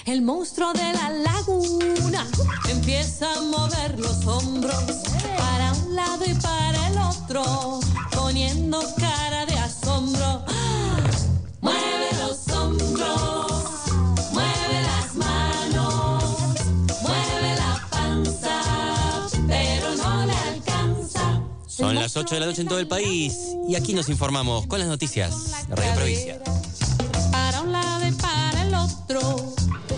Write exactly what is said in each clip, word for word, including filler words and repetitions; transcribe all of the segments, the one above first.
El monstruo de la laguna empieza a mover los hombros para un lado y para el otro, poniendo cara de asombro. Mueve los hombros, mueve las manos, mueve la panza, pero no le alcanza. Son las ocho de la noche en todo el país y aquí nos informamos con las noticias de Radio Provincia. Para un lado y para el otro.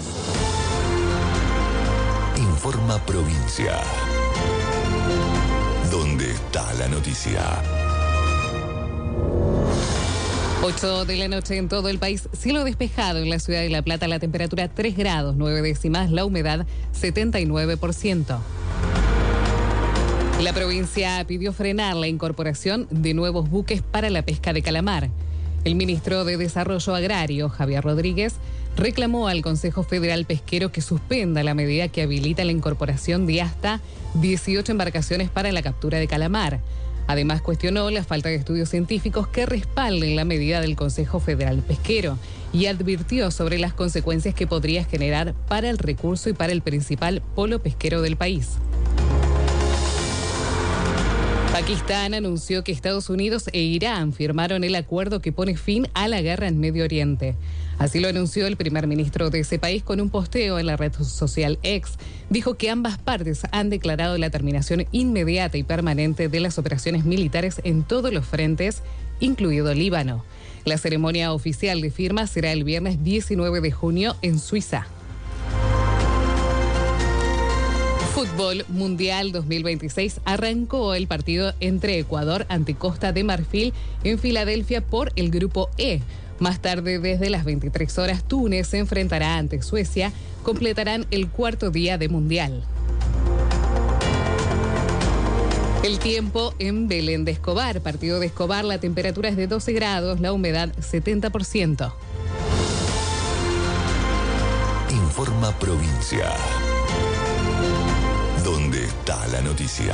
Informa Provincia. ¿Dónde está la noticia? ocho de la noche en todo el país, cielo despejado en la ciudad de La Plata, la temperatura tres grados, nueve décimas, la humedad setenta y nueve por ciento. La provincia pidió frenar la incorporación de nuevos buques para la pesca de calamar. El ministro de Desarrollo Agrario, Javier Rodríguez, reclamó al Consejo Federal Pesquero que suspenda la medida que habilita la incorporación de hasta dieciocho embarcaciones para la captura de calamar. Además, cuestionó la falta de estudios científicos que respalden la medida del Consejo Federal Pesquero y advirtió sobre las consecuencias que podría generar para el recurso y para el principal polo pesquero del país. Pakistán anunció que Estados Unidos e Irán firmaron el acuerdo que pone fin a la guerra en Medio Oriente. Así lo anunció el primer ministro de ese país con un posteo en la red social X. Dijo que ambas partes han declarado la terminación inmediata y permanente de las operaciones militares en todos los frentes, incluido Líbano. La ceremonia oficial de firma será el viernes diecinueve de junio en Suiza. Fútbol Mundial dos mil veintiséis arrancó el partido entre Ecuador ante Costa de Marfil en Filadelfia por el Grupo E. Más tarde, desde las veintitrés horas, Túnez se enfrentará ante Suecia. Completarán el cuarto día de Mundial. El tiempo en Belén de Escobar. Partido de Escobar, la temperatura es de doce grados, la humedad setenta por ciento. Informa Provincia. ¿Dónde está la noticia?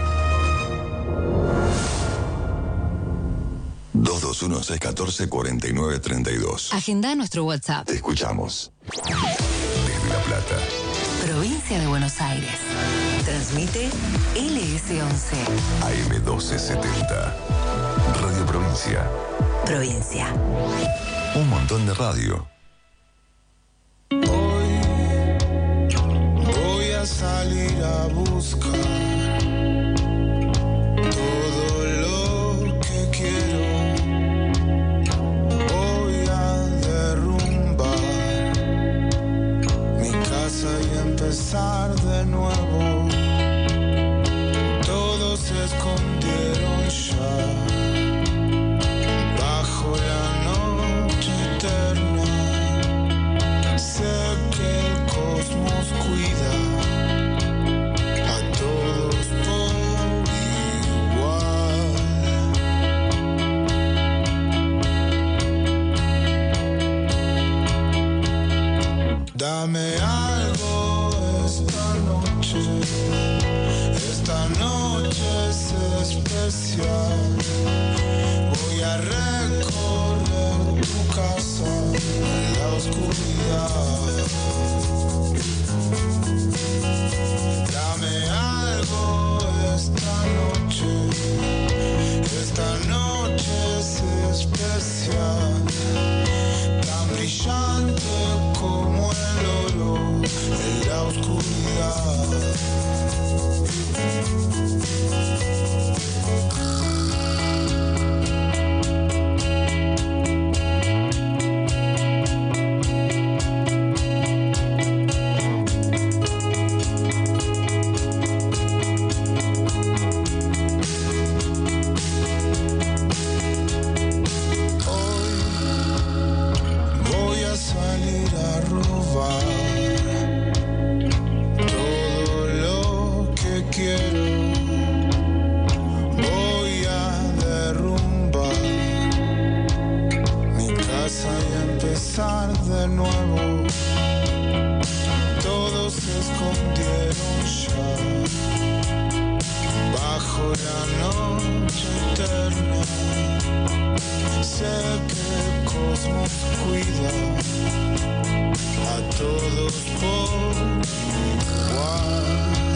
dos dos uno, seis uno cuatro, cuatro nueve tres dos. Agenda nuestro WhatsApp. Te escuchamos. Desde La Plata. Provincia de Buenos Aires. Transmite L S once. A M doce setenta. Radio Provincia. Provincia. Un montón de radio. Hoy voy a salir a buscar todo lo que quiero. Voy a derrumbar mi casa y empezar de nuevo. Todos se escondieron ya bajo la noche eterna. Sé que el cosmos cuida a todos por igual. Dame algo esta noche, esta noche es especial. Voy a recorrer tu casa en la oscuridad. Dame algo esta noche, esta noche es especial, tan brillante como el oro en la oscuridad. De nuevo, todos se escondieron ya bajo la noche eterna. Sé que el cosmos cuida a todos por igual.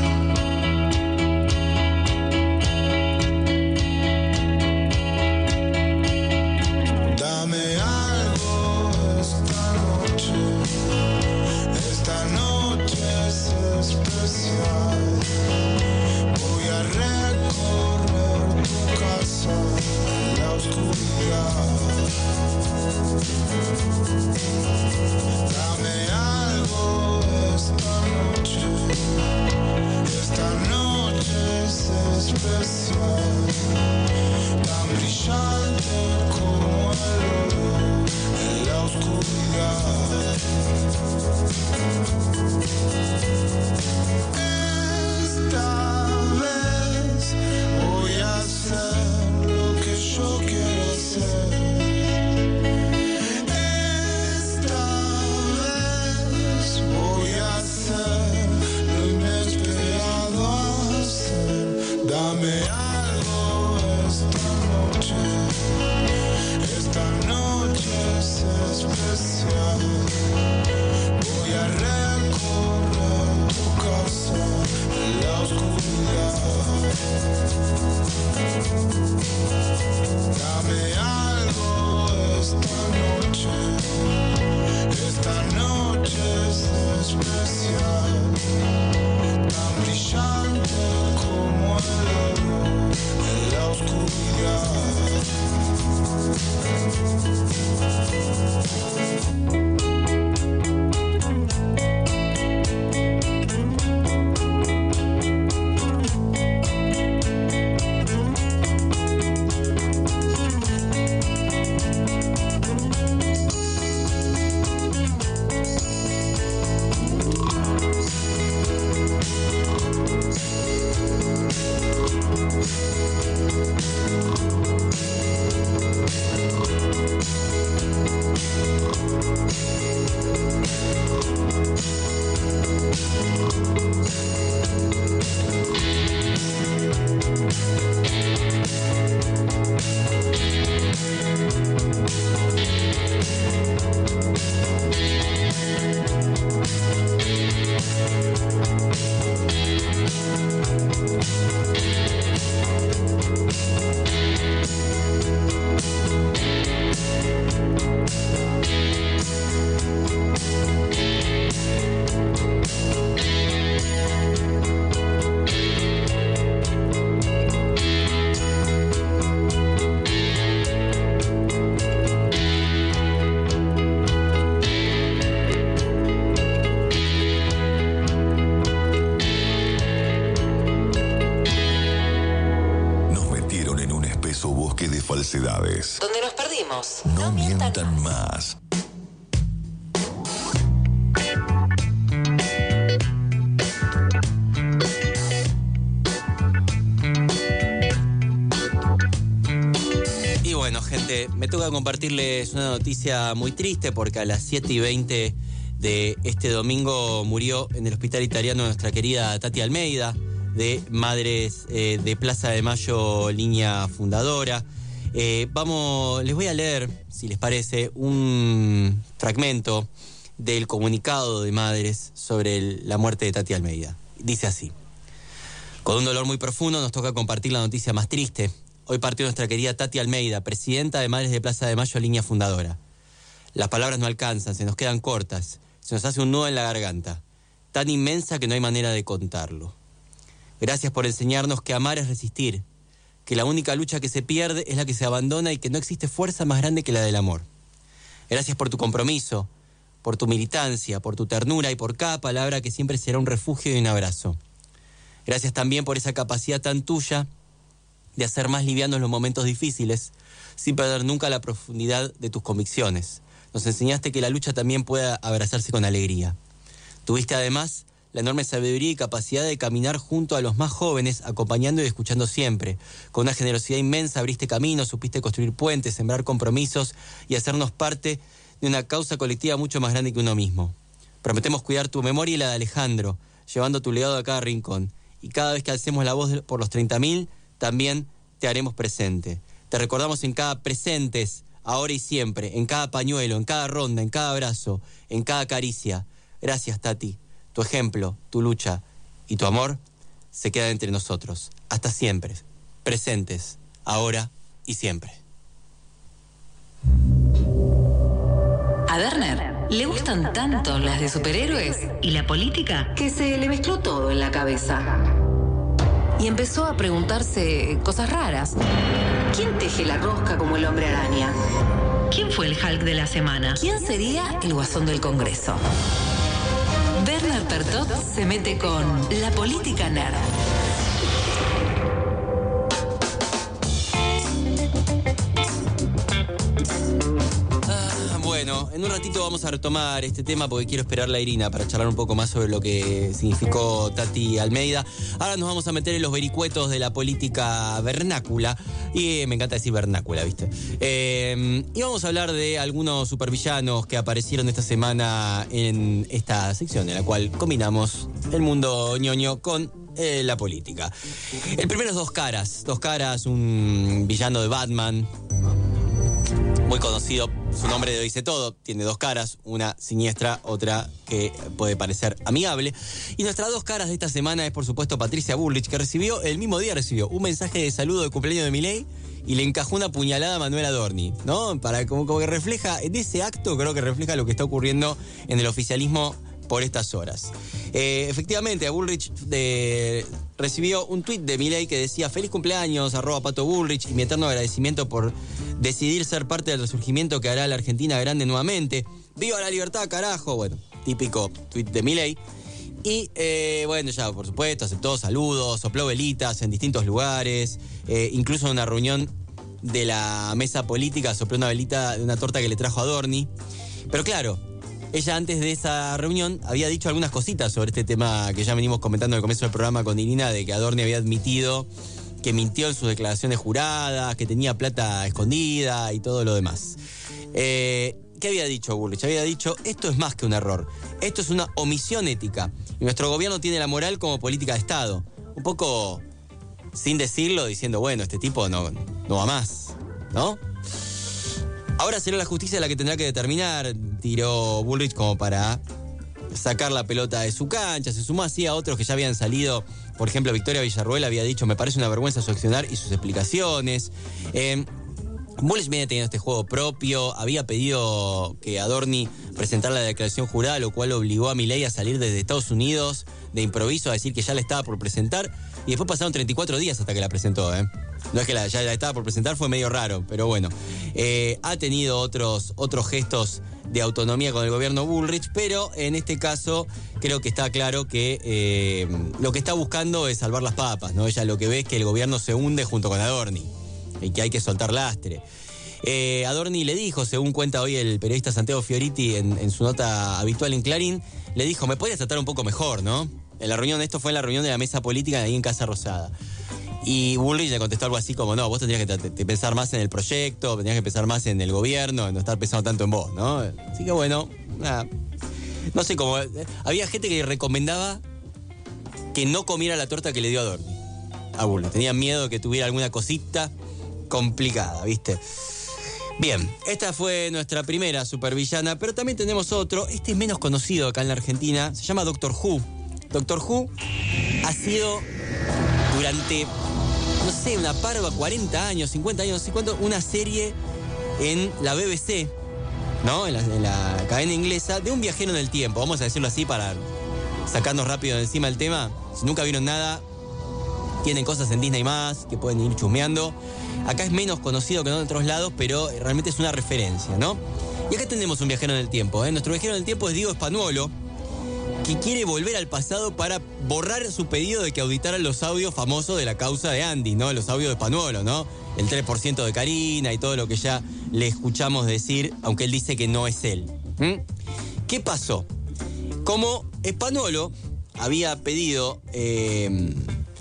Dame algo esta noche, esta noche es especial. Voy a recorrer tu casa en la oscuridad. Dame algo esta noche, esta noche es especial, tan brillante como el oro en la oscuridad. Esta vez voy a hacer lo que yo quiero hacer. Esta vez voy a hacer lo inesperado hacer. Dame algo esta noche, esta noche es especial. Voy a recorrer tu casa en la oscuridad. Dame algo esta noche, esta noche es especial, tan brillante como el oro en la oscuridad. Falsedades. Donde nos perdimos. No, no mientan, mientan más. Y bueno, gente, me toca compartirles una noticia muy triste porque a las siete y veinte de este domingo murió en el hospital italiano nuestra querida Tati Almeida, de Madres eh, de Plaza de Mayo, línea fundadora. Eh, vamos, les voy a leer, si les parece, un fragmento del comunicado de Madres sobre el, la muerte de Tati Almeida. Dice así: con un dolor muy profundo nos toca compartir la noticia más triste. Hoy partió nuestra querida Tati Almeida, presidenta de Madres de Plaza de Mayo, línea fundadora. Las palabras no alcanzan, se nos quedan cortas, se nos hace un nudo en la garganta, tan inmensa que no hay manera de contarlo. Gracias por enseñarnos que amar es resistir, que la única lucha que se pierde es la que se abandona y que no existe fuerza más grande que la del amor. Gracias por tu compromiso, por tu militancia, por tu ternura y por cada palabra que siempre será un refugio y un abrazo. Gracias también por esa capacidad tan tuya de hacer más livianos los momentos difíciles, sin perder nunca la profundidad de tus convicciones. Nos enseñaste que la lucha también puede abrazarse con alegría. Tuviste además la enorme sabiduría y capacidad de caminar junto a los más jóvenes, acompañando y escuchando siempre. Con una generosidad inmensa abriste caminos, supiste construir puentes, sembrar compromisos y hacernos parte de una causa colectiva mucho más grande que uno mismo. Prometemos cuidar tu memoria y la de Alejandro, llevando tu legado a cada rincón. Y cada vez que alcemos la voz por los treinta mil, también te haremos presente. Te recordamos en cada presentes, ahora y siempre, en cada pañuelo, en cada ronda, en cada abrazo, en cada caricia. Gracias, Tati. Tu ejemplo, tu lucha y tu amor se quedan entre nosotros. Hasta siempre. Presentes, ahora y siempre. A Werner le gustan tanto las de superhéroes y la política que se le mezcló todo en la cabeza. Y empezó a preguntarse cosas raras. ¿Quién teje la rosca como el hombre araña? ¿Quién fue el Hulk de la semana? ¿Quién sería el guasón del Congreso? Werner Pertot se mete con la política nerd. Bueno, en un ratito vamos a retomar este tema porque quiero esperarla a Irina para charlar un poco más sobre lo que significó Tati Almeida. Ahora nos vamos a meter en los vericuetos de la política vernácula. Y eh, me encanta decir vernácula, ¿viste? Eh, y vamos a hablar de algunos supervillanos que aparecieron esta semana en esta sección en la cual combinamos el mundo ñoño con eh, la política. El primero es Dos Caras. Dos Caras, un villano de Batman, muy conocido, su nombre lo dice todo, tiene dos caras, una siniestra, otra que puede parecer amigable. Y nuestras dos caras de esta semana es, por supuesto, Patricia Bullrich, que recibió, el mismo día recibió un mensaje de saludo de cumpleaños de Milei y le encajó una puñalada a Manuel Adorni, ¿no? Para, como, como que refleja, en ese acto creo que refleja lo que está ocurriendo en el oficialismo por estas horas. Eh, efectivamente, a Bullrich de, recibió un tuit de Milei que decía: feliz cumpleaños, arroba Pato Bullrich, y mi eterno agradecimiento por decidir ser parte del resurgimiento que hará la Argentina grande nuevamente. ¡Viva la libertad, carajo! Bueno, típico tuit de Milei. Y, eh, bueno, ya, por supuesto, aceptó saludos, sopló velitas en distintos lugares, eh, incluso en una reunión de la mesa política sopló una velita de una torta que le trajo a Adorni. Pero claro, ella antes de esa reunión había dicho algunas cositas sobre este tema que ya venimos comentando al comienzo del programa con Irina, de que Adorni había admitido que mintió en sus declaraciones juradas, que tenía plata escondida y todo lo demás. Eh, ¿Qué había dicho Bullrich? Había dicho: esto es más que un error, esto es una omisión ética y nuestro gobierno tiene la moral como política de Estado. Un poco sin decirlo, diciendo: bueno, este tipo no, no va más, ¿no? Ahora será la justicia la que tendrá que determinar, tiró Bullrich como para sacar la pelota de su cancha. Se sumó así a otros que ya habían salido. Por ejemplo, Victoria Villarruel había dicho: me parece una vergüenza su accionar y sus explicaciones. Eh, Bullrich viene teniendo este juego propio, había pedido que Adorni presentara la declaración jurada, lo cual obligó a Milei a salir desde Estados Unidos de improviso a decir que ya la estaba por presentar, y después pasaron treinta y cuatro días hasta que la presentó, ¿eh? No es que la, ya la estaba por presentar, fue medio raro, pero bueno. Eh, ha tenido otros, otros gestos de autonomía con el gobierno Bullrich, pero en este caso creo que está claro que eh, lo que está buscando es salvar las papas, ¿no? Ella lo que ve es que el gobierno se hunde junto con Adorni y que hay que soltar lastre. Eh, Adorni le dijo, según cuenta hoy el periodista Santiago Fioriti en, en su nota habitual en Clarín, le dijo: me podías tratar un poco mejor, ¿no? En la reunión, esto fue en la reunión de la mesa política ahí en Casa Rosada. Y Bullrich le contestó algo así como: no, vos tendrías que t- t- pensar más en el proyecto, tendrías que pensar más en el gobierno, en no estar pensando tanto en vos, ¿no? Así que bueno, nada. No sé cómo. Eh, había gente que recomendaba que no comiera la torta que le dio Adorni a Bullrich. Tenían miedo de que tuviera alguna cosita complicada, ¿viste? Bien, esta fue nuestra primera supervillana, pero también tenemos otro. Este es menos conocido acá en la Argentina, se llama Doctor Who. Doctor Who ha sido durante, no sé, una parva, cuarenta años, cincuenta años, no sé cuánto, una serie en la B B C, ¿no? En la, en la cadena inglesa, de un viajero en el tiempo, vamos a decirlo así para sacarnos rápido de encima el tema. Si nunca vieron nada, tienen cosas en Disney más que pueden ir chusmeando. Acá es menos conocido que en otros lados, pero realmente es una referencia, ¿no? Y acá tenemos un viajero en el tiempo, ¿eh? Nuestro viajero en el tiempo es Diego Spanuolo, que quiere volver al pasado para borrar su pedido de que auditaran los audios famosos de la causa de Andy, ¿no? Los audios de Spanuolo, ¿no? El tres por ciento de Karina y todo lo que ya le escuchamos decir, aunque él dice que no es él. ¿Mm? ¿Qué pasó? Como Spanuolo había pedido eh,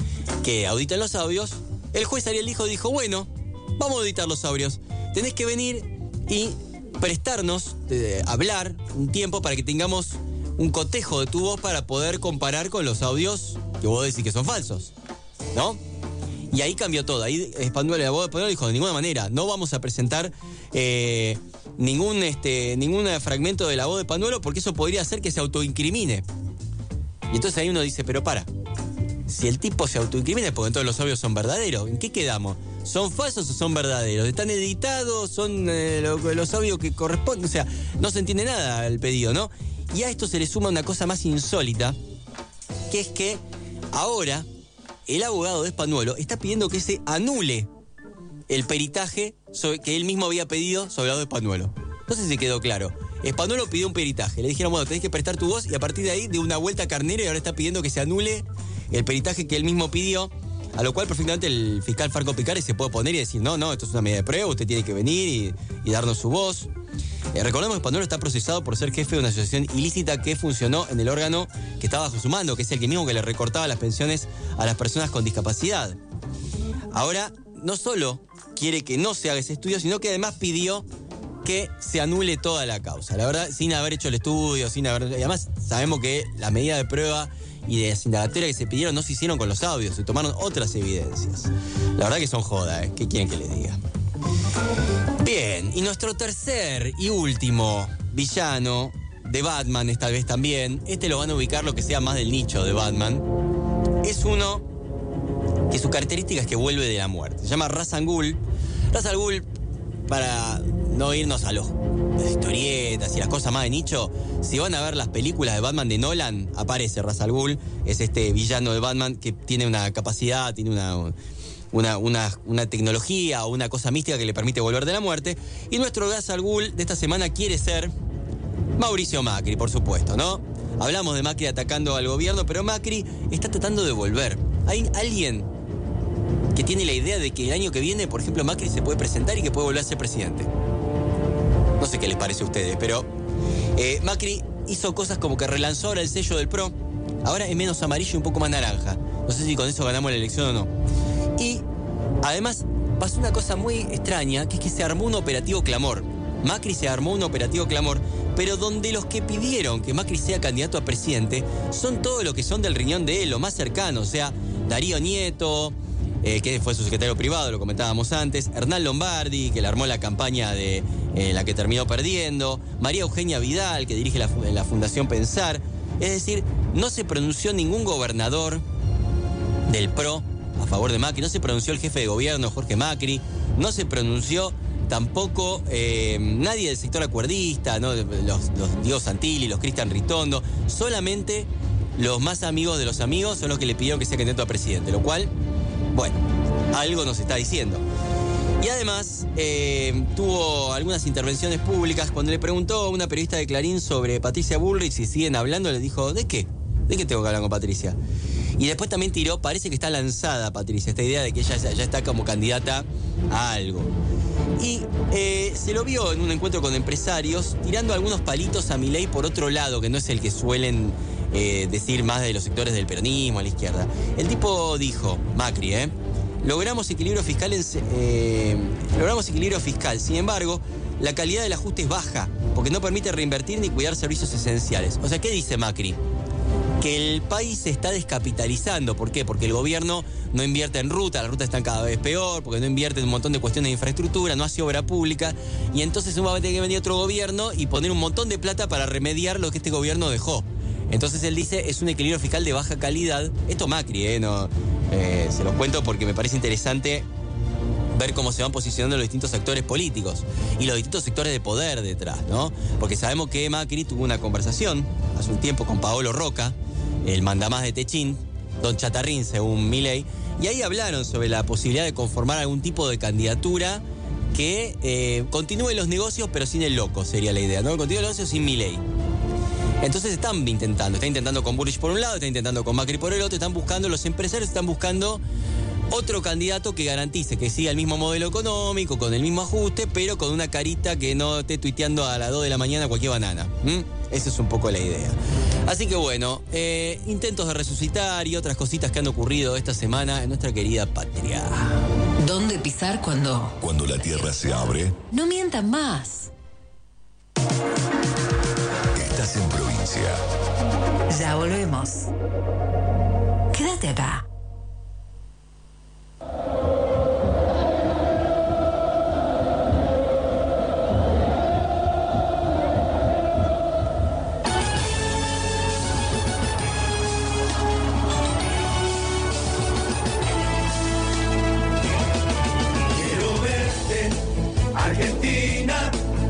que auditen los audios, el juez Ariel Lijo dijo: bueno, vamos a auditar los audios. Tenés que venir y prestarnos, eh, hablar un tiempo para que tengamos un cotejo de tu voz para poder comparar con los audios que vos decís que son falsos, ¿no? Y ahí cambió todo. Ahí Spanuolo, el abogado de Spanuolo, dijo: de ninguna manera, no vamos a presentar eh, ningún, este, ningún fragmento de la voz de Panuelo, porque eso podría hacer que se autoincrimine. Y entonces ahí uno dice, pero para, si el tipo se autoincrimina es porque todos los audios son verdaderos. ¿En qué quedamos? ¿Son falsos o son verdaderos? ¿Están editados? ¿Son eh, los, los audios que corresponden? O sea, no se entiende nada al pedido, ¿no? Y a esto se le suma una cosa más insólita, que es que ahora el abogado de Spanuolo está pidiendo que se anule el peritaje sobre, que él mismo había pedido sobre el abogado de Spanuolo. No sé si quedó claro. Spanuolo pidió un peritaje. Le dijeron, bueno, tenés que prestar tu voz, y a partir de ahí, de una vuelta carnera, y ahora está pidiendo que se anule el peritaje que él mismo pidió, a lo cual perfectamente el fiscal Franco Picari se puede poner y decir, no, no, esto es una medida de prueba, usted tiene que venir y, y darnos su voz. Eh, recordemos que Spanuolo está procesado por ser jefe de una asociación ilícita que funcionó en el órgano que estaba bajo su mando, que es el que mismo que le recortaba las pensiones a las personas con discapacidad. Ahora, no solo quiere que no se haga ese estudio, sino que además pidió que se anule toda la causa. La verdad, sin haber hecho el estudio, sin haber... Y además sabemos que las medidas de prueba y de indagatoria que se pidieron no se hicieron con los audios, se tomaron otras evidencias. La verdad que son joda, ¿eh? ¿Qué quieren que les diga? Bien, y nuestro tercer y último villano de Batman, esta vez también, este lo van a ubicar lo que sea más del nicho de Batman, es uno que su característica es que vuelve de la muerte. Se llama Ra's al Ghul. Ra's al Ghul, para no irnos a los las historietas y las cosas más de nicho, si van a ver las películas de Batman de Nolan, aparece Ra's al Ghul, es este villano de Batman que tiene una capacidad, tiene una, una, una, una tecnología o una cosa mística que le permite volver de la muerte. Y nuestro Ra's al Ghul de esta semana quiere ser Mauricio Macri, por supuesto, ¿no? Hablamos de Macri atacando al gobierno, pero Macri está tratando de volver. Hay alguien que tiene la idea de que el año que viene, por ejemplo, Macri se puede presentar y que puede volver a ser presidente. No sé qué les parece a ustedes, pero eh, Macri hizo cosas como que relanzó ahora el sello del P R O. Ahora es menos amarillo y un poco más naranja. No sé si con eso ganamos la elección o no. Y además pasó una cosa muy extraña, que es que se armó un operativo clamor. Macri se armó un operativo clamor, pero donde los que pidieron que Macri sea candidato a presidente son todos los que son del riñón de él, lo más cercano. O sea, Darío Nieto, Eh, que fue su secretario privado, lo comentábamos antes, Hernán Lombardi, que le armó la campaña de eh, la que terminó perdiendo, María Eugenia Vidal, que dirige la, la Fundación Pensar. Es decir, no se pronunció ningún gobernador del P R O a favor de Macri, no se pronunció el jefe de gobierno, Jorge Macri, no se pronunció tampoco eh, nadie del sector acuerdista, ¿no? los, los Diego Santilli, los Cristian Ritondo, solamente los más amigos de los amigos son los que le pidieron que sea candidato a presidente, lo cual... Bueno, algo nos está diciendo. Y además eh, tuvo algunas intervenciones públicas. Cuando le preguntó a una periodista de Clarín sobre Patricia Bullrich si siguen hablando, le dijo, ¿de qué? ¿De qué tengo que hablar con Patricia? Y después también tiró, parece que está lanzada Patricia, esta idea de que ella ya está como candidata a algo. Y eh, se lo vio en un encuentro con empresarios tirando algunos palitos a Milei por otro lado, que no es el que suelen... Eh, decir más de los sectores del peronismo a la izquierda. El tipo dijo, Macri, ¿eh? Logramos equilibrio fiscal, en, eh, logramos equilibrio fiscal. Sin embargo, la calidad del ajuste es baja, porque no permite reinvertir ni cuidar servicios esenciales. O sea, ¿qué dice Macri? Que el país se está descapitalizando. ¿Por qué? Porque el gobierno no invierte en ruta, las rutas están cada vez peor, porque no invierte en un montón de cuestiones de infraestructura, no hace obra pública, y entonces va a tener que venir otro gobierno y poner un montón de plata para remediar lo que este gobierno dejó. Entonces él dice, es un equilibrio fiscal de baja calidad. Esto Macri, ¿eh? No, eh, se los cuento porque me parece interesante ver cómo se van posicionando los distintos actores políticos y los distintos sectores de poder detrás, ¿no? Porque sabemos que Macri tuvo una conversación hace un tiempo con Paolo Roca, el mandamás de Techín, don Chatarrín, según Milei, y ahí hablaron sobre la posibilidad de conformar algún tipo de candidatura que eh, continúe los negocios pero sin el loco, sería la idea, ¿no? Continúe los negocios sin Milei. Entonces están intentando, están intentando con Bullrich por un lado, están intentando con Macri por el otro, están buscando, los empresarios están buscando otro candidato que garantice que siga el mismo modelo económico, con el mismo ajuste, pero con una carita que no esté tuiteando a las dos de la mañana cualquier banana. ¿Mm? Esa es un poco la idea. Así que bueno, eh, intentos de resucitar y otras cositas que han ocurrido esta semana en nuestra querida patria. ¿Dónde pisar cuando? Cuando la tierra se abre. No mientan más. Estás en provincia. Ya volvemos. Quédate acá.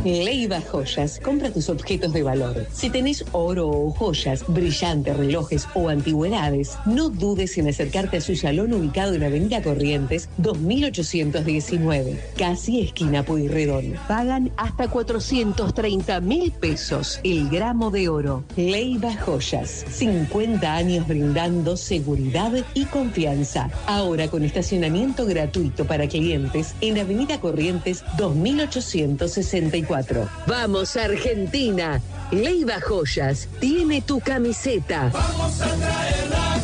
Leiva Joyas, compra tus objetos de valor. Si tenés oro o joyas, brillantes, relojes o antigüedades, no dudes en acercarte a su salón ubicado en Avenida Corrientes dos mil ochocientos diecinueve, casi esquina Pueyrredón. Pagan hasta cuatrocientos treinta mil pesos el gramo de oro. Leiva Joyas, cincuenta años brindando seguridad y confianza. Ahora con estacionamiento gratuito para clientes en Avenida Corrientes dos mil ochocientos sesenta y cuatro. Vamos Argentina, Leiva Joyas tiene tu camiseta. Vamos a traer la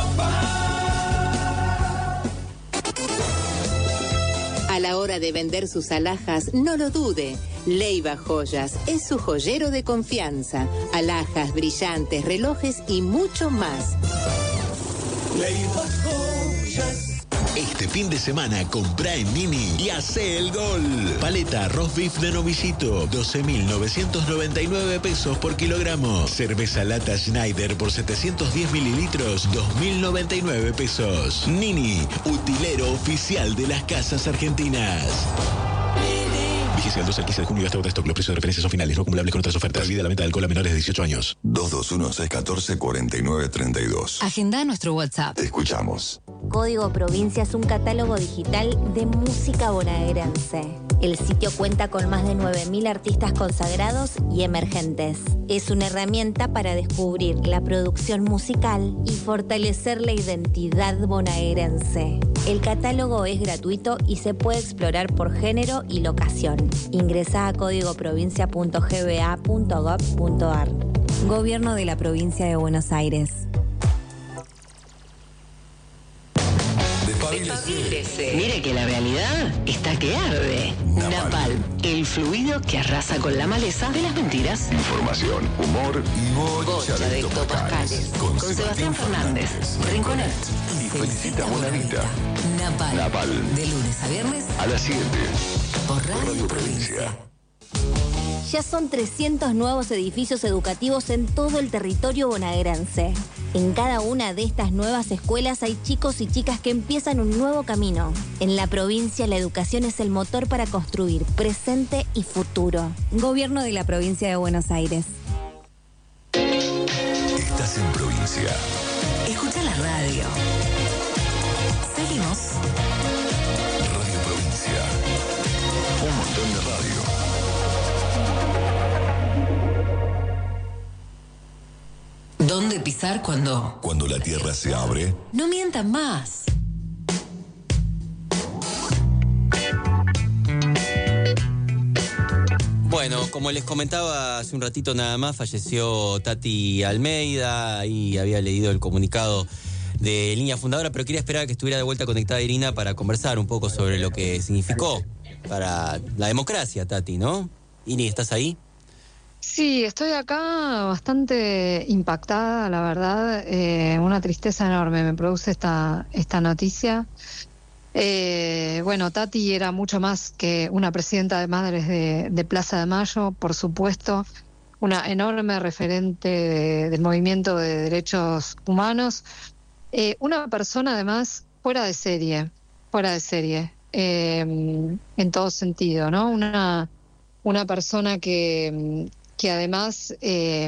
copa. A la hora de vender sus alhajas, no lo dude. Leiva Joyas es su joyero de confianza. Alhajas, brillantes, relojes y mucho más. Leiva Joyas. Este fin de semana comprá en Nini y hacé el gol. Paleta arroz beef de novillito, doce mil novecientos noventa y nueve pesos por kilogramo. Cerveza lata Schneider por setecientos diez mililitros, dos mil noventa y nueve pesos. Nini, utilero oficial de las casas argentinas. Vigencia del doce al quince de junio hasta otro stock. Los precios de referencia son finales, no acumulables con otras ofertas. Prohibida la venta de alcohol a menores de dieciocho años. dos dos uno, seis uno cuatro, cuatro nueve tres dos. Agenda nuestro WhatsApp. Te escuchamos. Código Provincia es un catálogo digital de música bonaerense. El sitio cuenta con más de nueve mil artistas consagrados y emergentes. Es una herramienta para descubrir la producción musical y fortalecer la identidad bonaerense. El catálogo es gratuito y se puede explorar por género y locación. Ingresa a código provincia punto g b a punto gov punto a r. Gobierno de la Provincia de Buenos Aires. Despabilese. Mire que la realidad está que arde. Napal. Napal, el fluido que arrasa con la maleza de las mentiras. Información, humor y bocha de Topascales. Con, con Sebastián Fernández, Rinconet. Y felicita a Bonavita. Napal. Napal. De lunes a viernes A las siete. por Radio, Radio Provincia. Provincia. Ya son trescientos nuevos edificios educativos en todo el territorio bonaerense. En cada una de estas nuevas escuelas hay chicos y chicas que empiezan un nuevo camino. En la provincia, la educación es el motor para construir presente y futuro. Gobierno de la Provincia de Buenos Aires. Estás en provincia. Escucha la radio. Seguimos. Radio Provincia. Un montón de radio. ¿Dónde pisar cuando? Cuando la tierra se abre. No mientan más. Bueno, como les comentaba hace un ratito nada más, falleció Tati Almeida y había leído el comunicado de Línea Fundadora, pero quería esperar a que estuviera de vuelta conectada Irina para conversar un poco sobre lo que significó para la democracia, Tati, ¿no? Irini, ¿estás ahí? Sí, estoy acá bastante impactada, la verdad, eh, una tristeza enorme me produce esta, esta noticia. Eh, bueno, Tati era mucho más que una presidenta de Madres de, de Plaza de Mayo, por supuesto, una enorme referente de, del movimiento de derechos humanos, eh, una persona además fuera de serie, fuera de serie, eh, en todo sentido, ¿no? Una, una persona que... que además eh,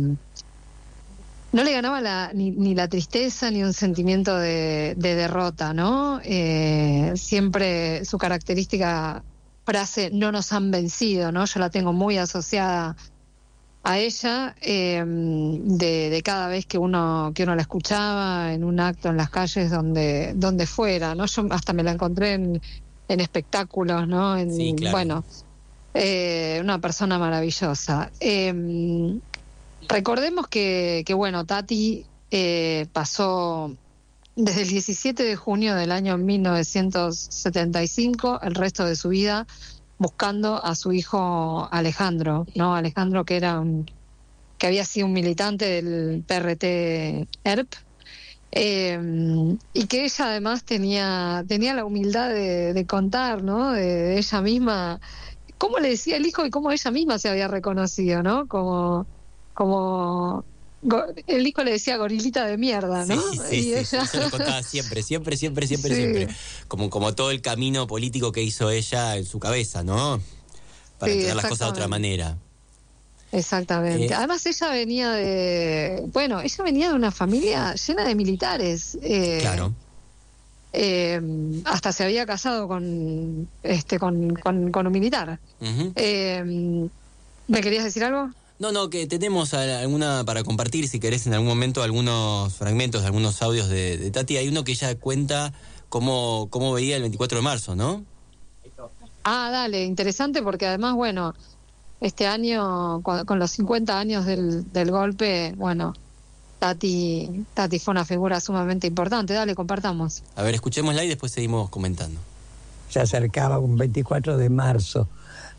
no le ganaba la, ni, ni la tristeza ni un sentimiento de, de derrota, ¿no? Eh, siempre su característica frase "no nos han vencido", ¿no? Yo la tengo muy asociada a ella, eh, de, de cada vez que uno que uno la escuchaba en un acto en las calles, donde donde fuera, ¿no? Yo hasta me la encontré en, en espectáculos, ¿no? En, sí, claro. Bueno, Eh, una persona maravillosa. Eh, recordemos que, que, bueno, Tati eh, pasó desde el diecisiete de junio del año mil novecientos setenta y cinco el resto de su vida buscando a su hijo Alejandro, ¿no? Alejandro, que era un, que había sido un militante del P R T E R P, eh, y que ella además tenía, tenía la humildad de, de contar, ¿no? De, de ella misma. ¿Cómo le decía el hijo y cómo ella misma se había reconocido, ¿no? Como, como el hijo le decía gorilita de mierda, ¿no? Sí, sí, y sí, ella... eso lo contaba siempre, siempre, siempre, siempre, sí. siempre. Como, como todo el camino político que hizo ella en su cabeza, ¿no? para Sí, entender las cosas de otra manera. Exactamente. Eh, Además ella venía de, bueno, ella venía de una familia llena de militares. Eh, claro. Eh, hasta se había casado con este con, con, con un militar. Uh-huh. Eh, ¿Me querías decir algo? No, no, que tenemos alguna para compartir, si querés en algún momento, algunos fragmentos, algunos audios de, de Tati. Hay uno que ella cuenta cómo, cómo veía el veinticuatro de marzo, ¿no? Ah, dale, interesante porque además, bueno, este año, con, con los cincuenta años del, del golpe, bueno, Tati, Tati fue una figura sumamente importante. Dale, compartamos. A ver, escuchémosla y después seguimos comentando. Se acercaba un veinticuatro de marzo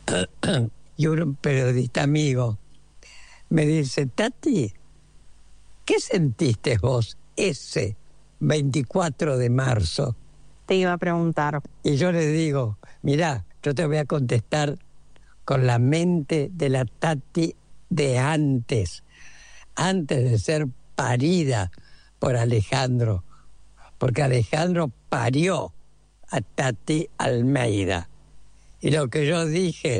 y un periodista amigo me dice, Tati, ¿qué sentiste vos ese veinticuatro de marzo? Te iba a preguntar. Y yo le digo, mirá, yo te voy a contestar con la mente de la Tati de antes, antes de ser parida por Alejandro, porque Alejandro parió a Tati Almeida. Y lo que yo dije,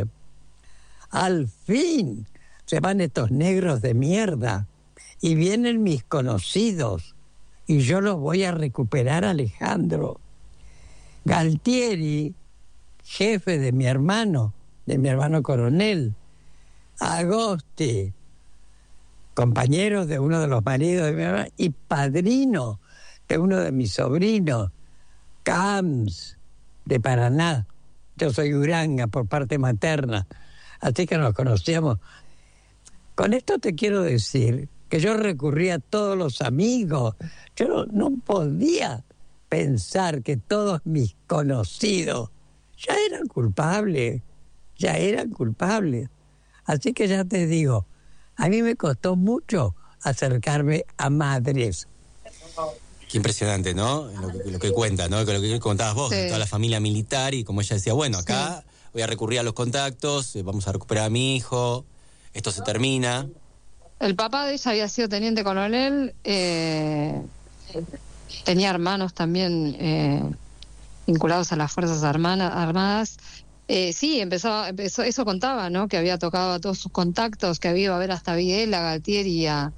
al fin se van estos negros de mierda y vienen mis conocidos y yo los voy a recuperar, Alejandro. Galtieri, jefe de mi hermano, de mi hermano coronel, Agosti, compañero de uno de los maridos de mi hermano y padrino de uno de mis sobrinos, Camps, de Paraná. Yo soy Uranga por parte materna, así que nos conocíamos. Con esto te quiero decir que yo recurría a todos los amigos. Yo no, no podía pensar que todos mis conocidos ya eran culpables, ya eran culpables. Así que ya te digo, a mí me costó mucho acercarme a madres. Qué impresionante, ¿no? Lo que, lo que cuenta, ¿no? Lo que contabas vos, sí. De toda la familia militar y como ella decía, bueno, acá sí. Voy a recurrir a los contactos, vamos a recuperar a mi hijo, esto se termina. El papá de ella había sido teniente coronel, eh, tenía hermanos también eh, vinculados a las Fuerzas Armadas. Eh, sí, empezó, empezó, eso contaba, ¿no? Que había tocado a todos sus contactos, que había ido a ver hasta Videla, a Galtieri y a,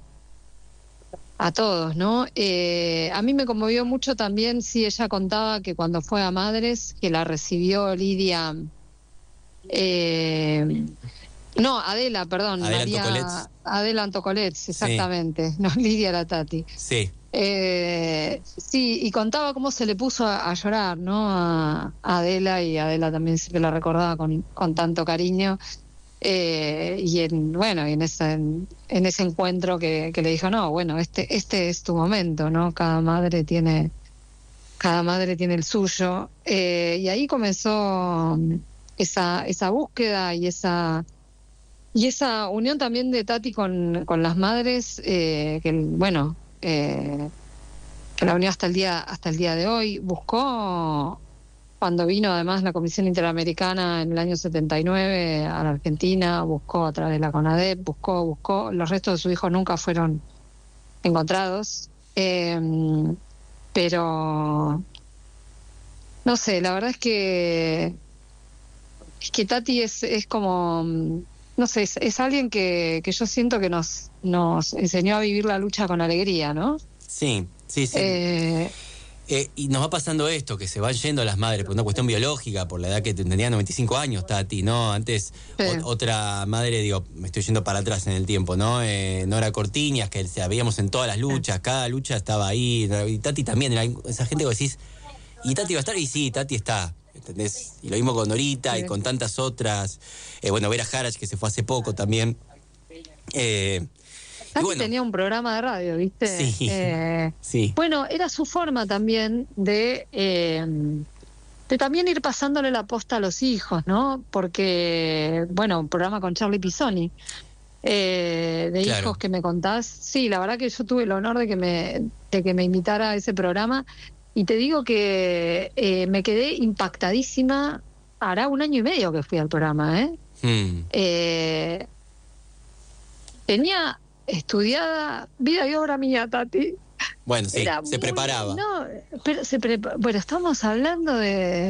a todos, ¿no? Eh, a mí me conmovió mucho también, sí, ella contaba que cuando fue a Madres, que la recibió Lidia... Eh, no, Adela, perdón, Adela María, Antocolets. Adela Antocolets, exactamente, sí. No, Lidia la Tati. Sí. Eh, sí, y contaba cómo se le puso a, a llorar, ¿no? A, a Adela, y Adela también siempre la recordaba con, con tanto cariño. Eh, y en, bueno, y en ese, en, en ese encuentro que, que le dijo, no, bueno, este, este es tu momento, ¿no? Cada madre tiene, cada madre tiene el suyo. Eh, y ahí comenzó esa, esa búsqueda y esa y esa unión también de Tati con, con las madres, eh, que bueno, eh, que la unió hasta el día hasta el día de hoy. Buscó, cuando vino además la Comisión Interamericana en el año setenta y nueve a la Argentina, buscó a través de la CONADEP, buscó, buscó, los restos de sus hijos nunca fueron encontrados, eh, pero no sé, la verdad es que es que Tati es, es como, no sé, es, es alguien que, que yo siento que nos, nos enseñó a vivir la lucha con alegría, ¿no? Sí, sí, sí. Eh, Eh, y nos va pasando esto, que se van yendo las madres por una cuestión biológica, por la edad que tenía noventa y cinco años, Tati, ¿no? Antes, sí. o, otra madre, digo, me estoy yendo para atrás en el tiempo, ¿no? Eh, Nora Cortiñas, que se veíamos en todas las luchas, sí. Cada lucha estaba ahí, y Tati también, era esa gente que decís, ¿y Tati va a estar? Y sí, Tati está, ¿entendés? Y lo mismo con Norita, sí. Y con tantas otras, eh, bueno, Vera Jarach, que se fue hace poco también. Eh... Tati bueno, tenía un programa de radio, ¿viste? Sí, eh, sí. Bueno, era su forma también de, eh, de también ir pasándole la posta a los hijos, ¿no? Porque, bueno, un programa con Charlie Pisoni, eh, de claro. hijos que me contás. Sí, la verdad que yo tuve el honor de que me, de que me invitara a ese programa. Y te digo que eh, me quedé impactadísima. Hará un año y medio que fui al programa, ¿eh? Hmm. eh tenía... estudiada vida y obra mía, Tati. Bueno, sí, Era se muy, preparaba. No, pero se prepa- bueno, estamos hablando de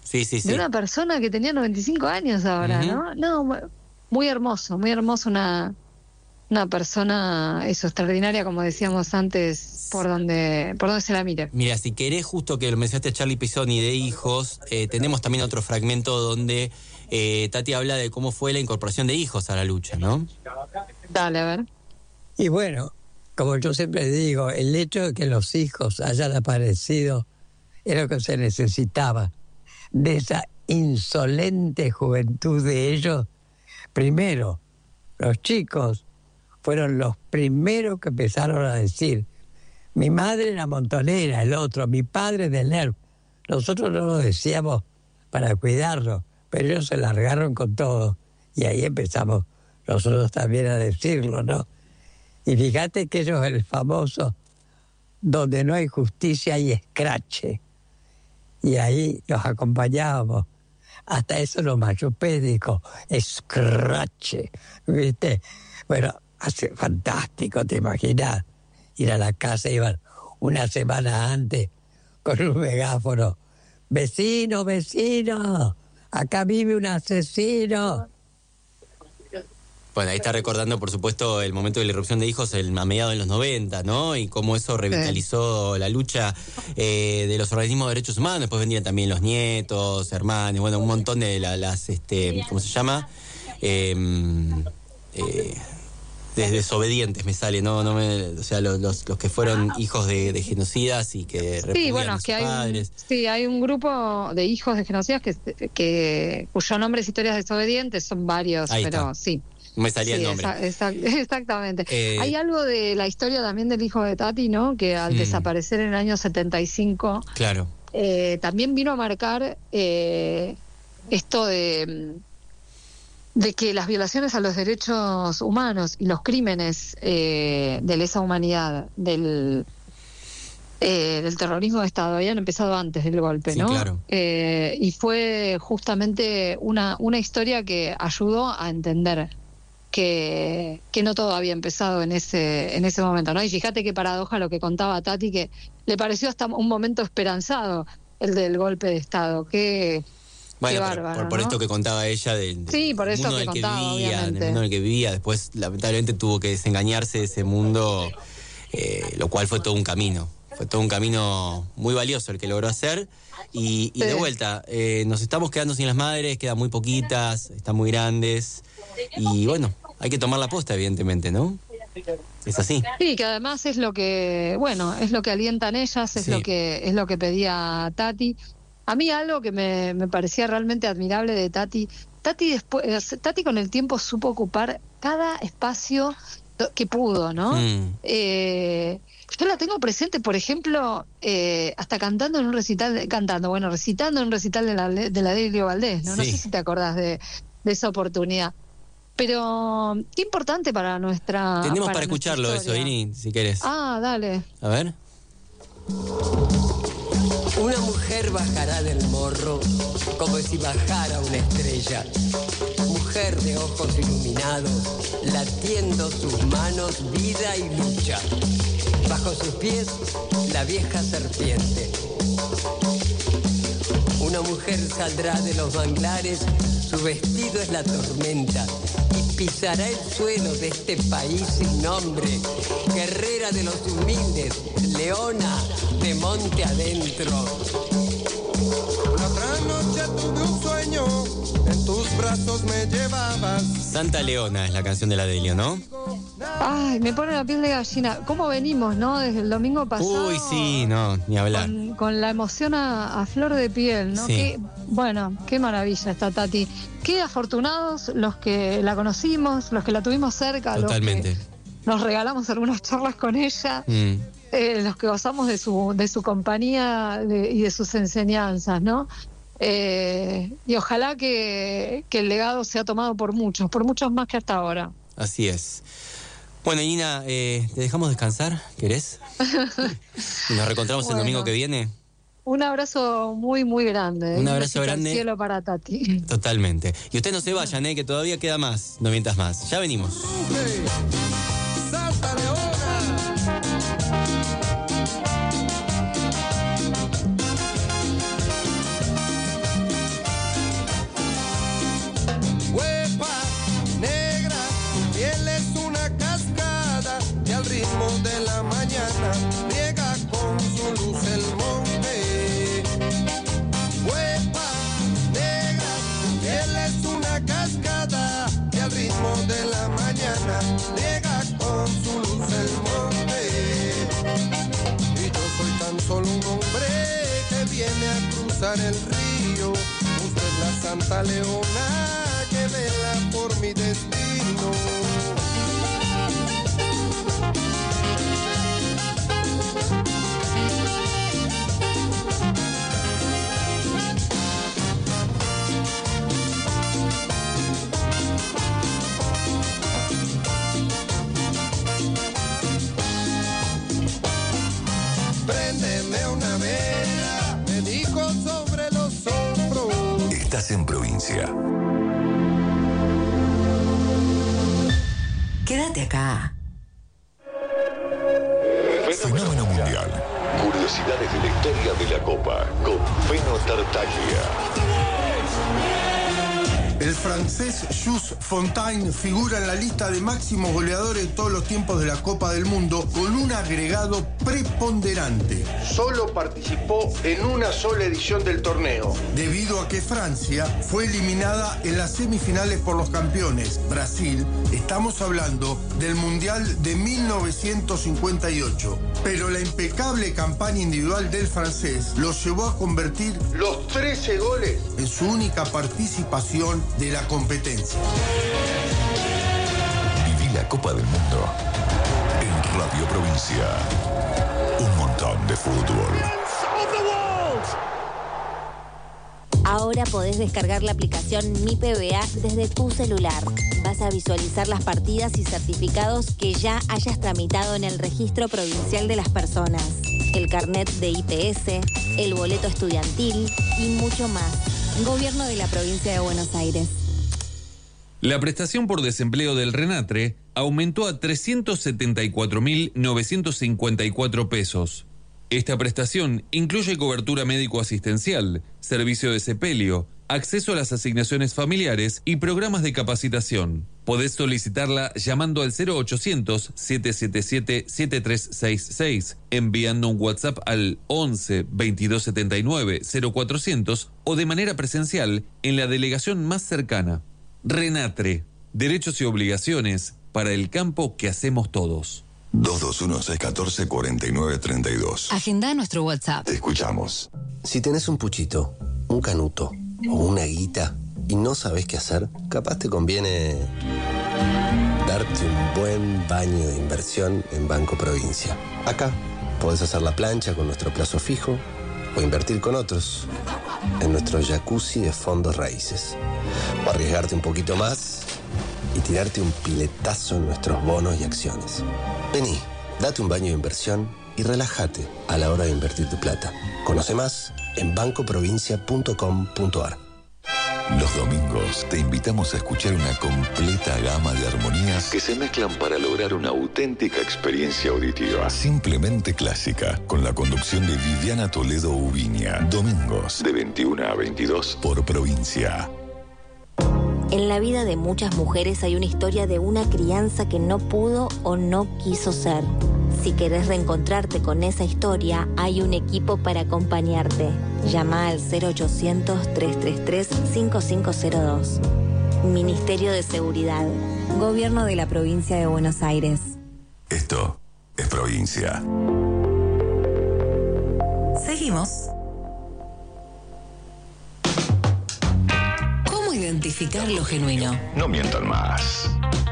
Sí, sí, sí. De una persona que tenía noventa y cinco años ahora, Uh-huh. ¿no? No, muy hermoso, muy hermoso, una, una persona, eso, extraordinaria, como decíamos antes, por donde, por donde se la mire. Mira, si querés, justo que lo mencionaste a Charlie Pisoni de hijos, eh, tenemos también otro fragmento donde eh, Tati habla de cómo fue la incorporación de hijos a la lucha, ¿no? Dale, a ver. Y bueno, como yo siempre digo, el hecho de que los hijos hayan aparecido es lo que se necesitaba. De esa insolente juventud de ellos, primero, los chicos fueron los primeros que empezaron a decir: mi madre era montonera, el otro, mi padre del N E R V. Nosotros no lo decíamos para cuidarlo, pero ellos se largaron con todo. Y ahí empezamos nosotros también a decirlo, ¿no? Y fíjate que ellos, el famoso, donde no hay justicia hay escrache. Y ahí los acompañábamos. Hasta eso los mayopédicos, escrache, ¿viste? Bueno, hace fantástico, ¿te imaginas? Ir a la casa, iban una semana antes con un megáfono: vecino, vecino, acá vive un asesino. Bueno, ahí está recordando, por supuesto, el momento de la irrupción de hijos el, a mediados de los noventa, ¿no? Y cómo eso revitalizó la lucha eh, de los organismos de derechos humanos. Después vendían también los nietos, hermanos, bueno, un montón de la, las, este, ¿cómo se llama? Eh, eh, de, desobedientes me sale, ¿no? no me, o sea, los, los, los que fueron hijos de, de genocidas y que repudian Sí, bueno, a es sus que hay un, padres. sí, hay un grupo de hijos de genocidas que, que cuyo nombre es Historias Desobedientes, son varios, Ahí pero está. sí. Me salía Sí, el nombre. exa- exa- exactamente. Eh, Hay algo de la historia también del hijo de Tati, ¿no? Que al Mm. desaparecer en el año setenta y cinco, Claro. eh, también vino a marcar eh, esto de, de que las violaciones a los derechos humanos y los crímenes eh, de lesa humanidad, del, eh, del terrorismo de Estado, habían empezado antes del golpe, Sí, ¿no? claro. Eh, y fue justamente una, una historia que ayudó a entender que, que no todo había empezado en ese en ese momento, ¿no? Y fíjate qué paradoja lo que contaba Tati, que le pareció hasta un momento esperanzado el del golpe de Estado. Qué, Bueno, qué pero bárbaro, por, por ¿no? esto que contaba ella del, del Sí, por eso mundo que en el que contaba, vivía, obviamente. del mundo en el que vivía, después lamentablemente tuvo que desengañarse de ese mundo, eh, lo cual fue todo un camino, fue todo un camino muy valioso el que logró hacer. Y, y de Sí. vuelta, eh, nos estamos quedando sin las madres, quedan muy poquitas, están muy grandes, y bueno, hay que tomar la posta, evidentemente, ¿no? Es así. Sí, que además es lo que, bueno, es lo que alientan ellas, es Sí. lo que es lo que pedía Tati. A mí algo que me, me parecía realmente admirable de Tati, Tati después, Tati con el tiempo supo ocupar cada espacio do- que pudo, ¿no? Mm. Eh, yo la tengo presente, por ejemplo, eh, hasta cantando en un recital, de- cantando, bueno, recitando en un recital de la, de la Delio Valdés, ¿no? No Sí. sé si te acordás de, de esa oportunidad. Pero qué importante para nuestra... Tenemos para, nuestra escucharlo eso, historia. Ini, si querés. Ah, dale. A ver. Una mujer bajará del morro como si bajara una estrella. Mujer de ojos iluminados, latiendo sus manos vida y lucha. Bajo sus pies, la vieja serpiente. Una mujer saldrá de los manglares, su vestido es la tormenta, y pisará el suelo de este país sin nombre. Guerrera de los humildes, leona de monte adentro. La otra noche tuve un sueño, en tus brazos me llevabas. Santa Leona es la canción de la Delio, ¿no? Ay, me pone la piel de gallina. ¿Cómo venimos, no? Desde el domingo pasado. Uy, sí, no, ni hablar. Con, con la emoción a, a flor de piel, ¿no? Sí. Qué, bueno, qué maravilla está Tati. Qué afortunados los que la conocimos, los que la tuvimos cerca, Totalmente. los que nos regalamos algunas charlas con ella, Mm. eh, los que gozamos de su, de su compañía de- y de sus enseñanzas, ¿no? Eh, y ojalá que, que el legado sea tomado por muchos, por muchos más que hasta ahora. Así es. Bueno, Nina, eh, ¿te dejamos descansar? ¿Querés? Y nos reencontramos el Bueno. domingo que viene. Un abrazo muy, muy grande. Un besito abrazo al grande. cielo para Tati. Totalmente. Y ustedes no se vayan, ¿eh? Que todavía queda más, no mientas más. Ya venimos. Santa Leona. y él es una cascada que al ritmo de la mañana riega con su luz el monte. Huepa negra, él es una cascada que al ritmo de la mañana riega con su luz el monte. Y yo soy tan solo un hombre que viene a cruzar el río. Usted es la Santa Leona que vela por mi destino. Préndeme una vela, me dijo sobre los hombros. Estás en provincia. Quédate acá. Fenómeno mundial. Curiosidades de la historia de la Copa con Feno Tartaglia. El francés Jules Fontaine figura en la lista de máximos goleadores de todos los tiempos de la Copa del Mundo con un agregado preponderante. Solo participó en una sola edición del torneo, debido a que Francia fue eliminada en las semifinales por los campeones, Brasil. Estamos hablando del Mundial de mil novecientos cincuenta y ocho. Pero la impecable campaña individual del francés lo llevó a convertir los trece goles en su única participación de la competencia. Viví la Copa del Mundo en Radio Provincia. Un montón de fútbol. Ahora podés descargar la aplicación Mi P B A desde tu celular. Vas a visualizar las partidas y certificados que ya hayas tramitado en el Registro Provincial de las Personas, el carnet de I P S, el boleto estudiantil y mucho más. Gobierno de la Provincia de Buenos Aires. La prestación por desempleo del RENATRE aumentó a trescientos setenta y cuatro mil novecientos cincuenta y cuatro pesos. Esta prestación incluye cobertura médico-asistencial, servicio de sepelio, acceso a las asignaciones familiares y programas de capacitación. Podés solicitarla llamando al cero ochocientos, siete siete siete, siete tres seis seis, enviando un WhatsApp al once, veintidós setenta y nueve, cero cuatrocientos o de manera presencial en la delegación más cercana. RENATRE, derechos y obligaciones para el campo que hacemos todos. dos dos uno, seis uno cuatro, cuatro nueve tres dos. Agenda nuestro WhatsApp. Te escuchamos. Si tenés un puchito, un canuto o una guita y no sabés qué hacer, capaz te conviene darte un buen baño de inversión en Banco Provincia. Acá podés hacer la plancha con nuestro plazo fijo o invertir con otros en nuestro jacuzzi de fondos raíces. O arriesgarte un poquito más y tirarte un piletazo en nuestros bonos y acciones. Vení, date un baño de inversión y relájate a la hora de invertir tu plata. Conoce más en banco provincia punto com punto a r. Los domingos te invitamos a escuchar una completa gama de armonías que se mezclan para lograr una auténtica experiencia auditiva. Simplemente clásica, con la conducción de Viviana Toledo Ubiña. Domingos de veintiuna a veintidós por Provincia. En la vida de muchas mujeres hay una historia de una crianza que no pudo o no quiso ser. Si querés reencontrarte con esa historia, hay un equipo para acompañarte. Llama al cero ochocientos, tres tres tres, cinco cinco cero dos. Ministerio de Seguridad. Gobierno de la Provincia de Buenos Aires. Esto es Provincia. Seguimos. ¿Cómo identificar lo genuino? No mientan más.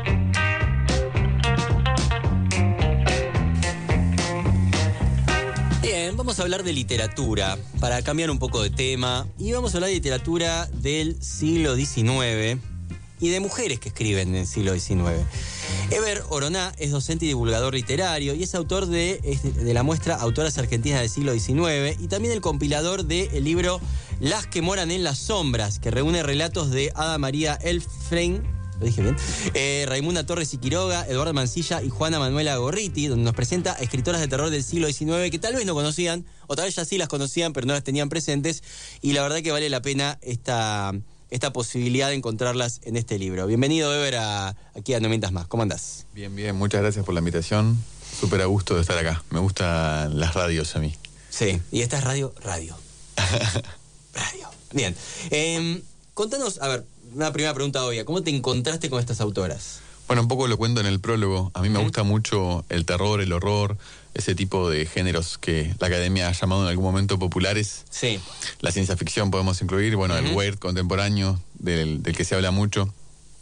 Bien, vamos a hablar de literatura, para cambiar un poco de tema, y vamos a hablar de literatura del siglo diecinueve y de mujeres que escriben en el siglo diecinueve. Eber Oroná es docente y divulgador literario y es autor de, de la muestra Autoras Argentinas del siglo diecinueve y también el compilador del libro Las que moran en las sombras, que reúne relatos de Ada María Elfrein, ¿lo dije bien? Eh, Raimunda Torres y Quiroga, Eduardo Mancilla y Juana Manuela Gorriti, donde nos presenta escritoras de terror del siglo diecinueve que tal vez no conocían, o tal vez ya sí las conocían, pero no las tenían presentes. Y la verdad que vale la pena esta, esta posibilidad de encontrarlas en este libro. Bienvenido, Ever, a, aquí a No Mientas Más. ¿Cómo andás? Bien, bien, muchas gracias por la invitación. Súper a gusto de estar acá. Me gustan las radios a mí. Sí, y esta es radio, radio. Radio. Bien. Eh, contanos, a ver, una primera pregunta obvia. ¿Cómo te encontraste con estas autoras? Bueno, un poco lo cuento en el prólogo. A mí me uh-huh. gusta mucho el terror, el horror, ese tipo de géneros que la academia ha llamado en algún momento populares. Sí. La ciencia ficción podemos incluir, bueno, uh-huh. el weird contemporáneo, del, del que se habla mucho.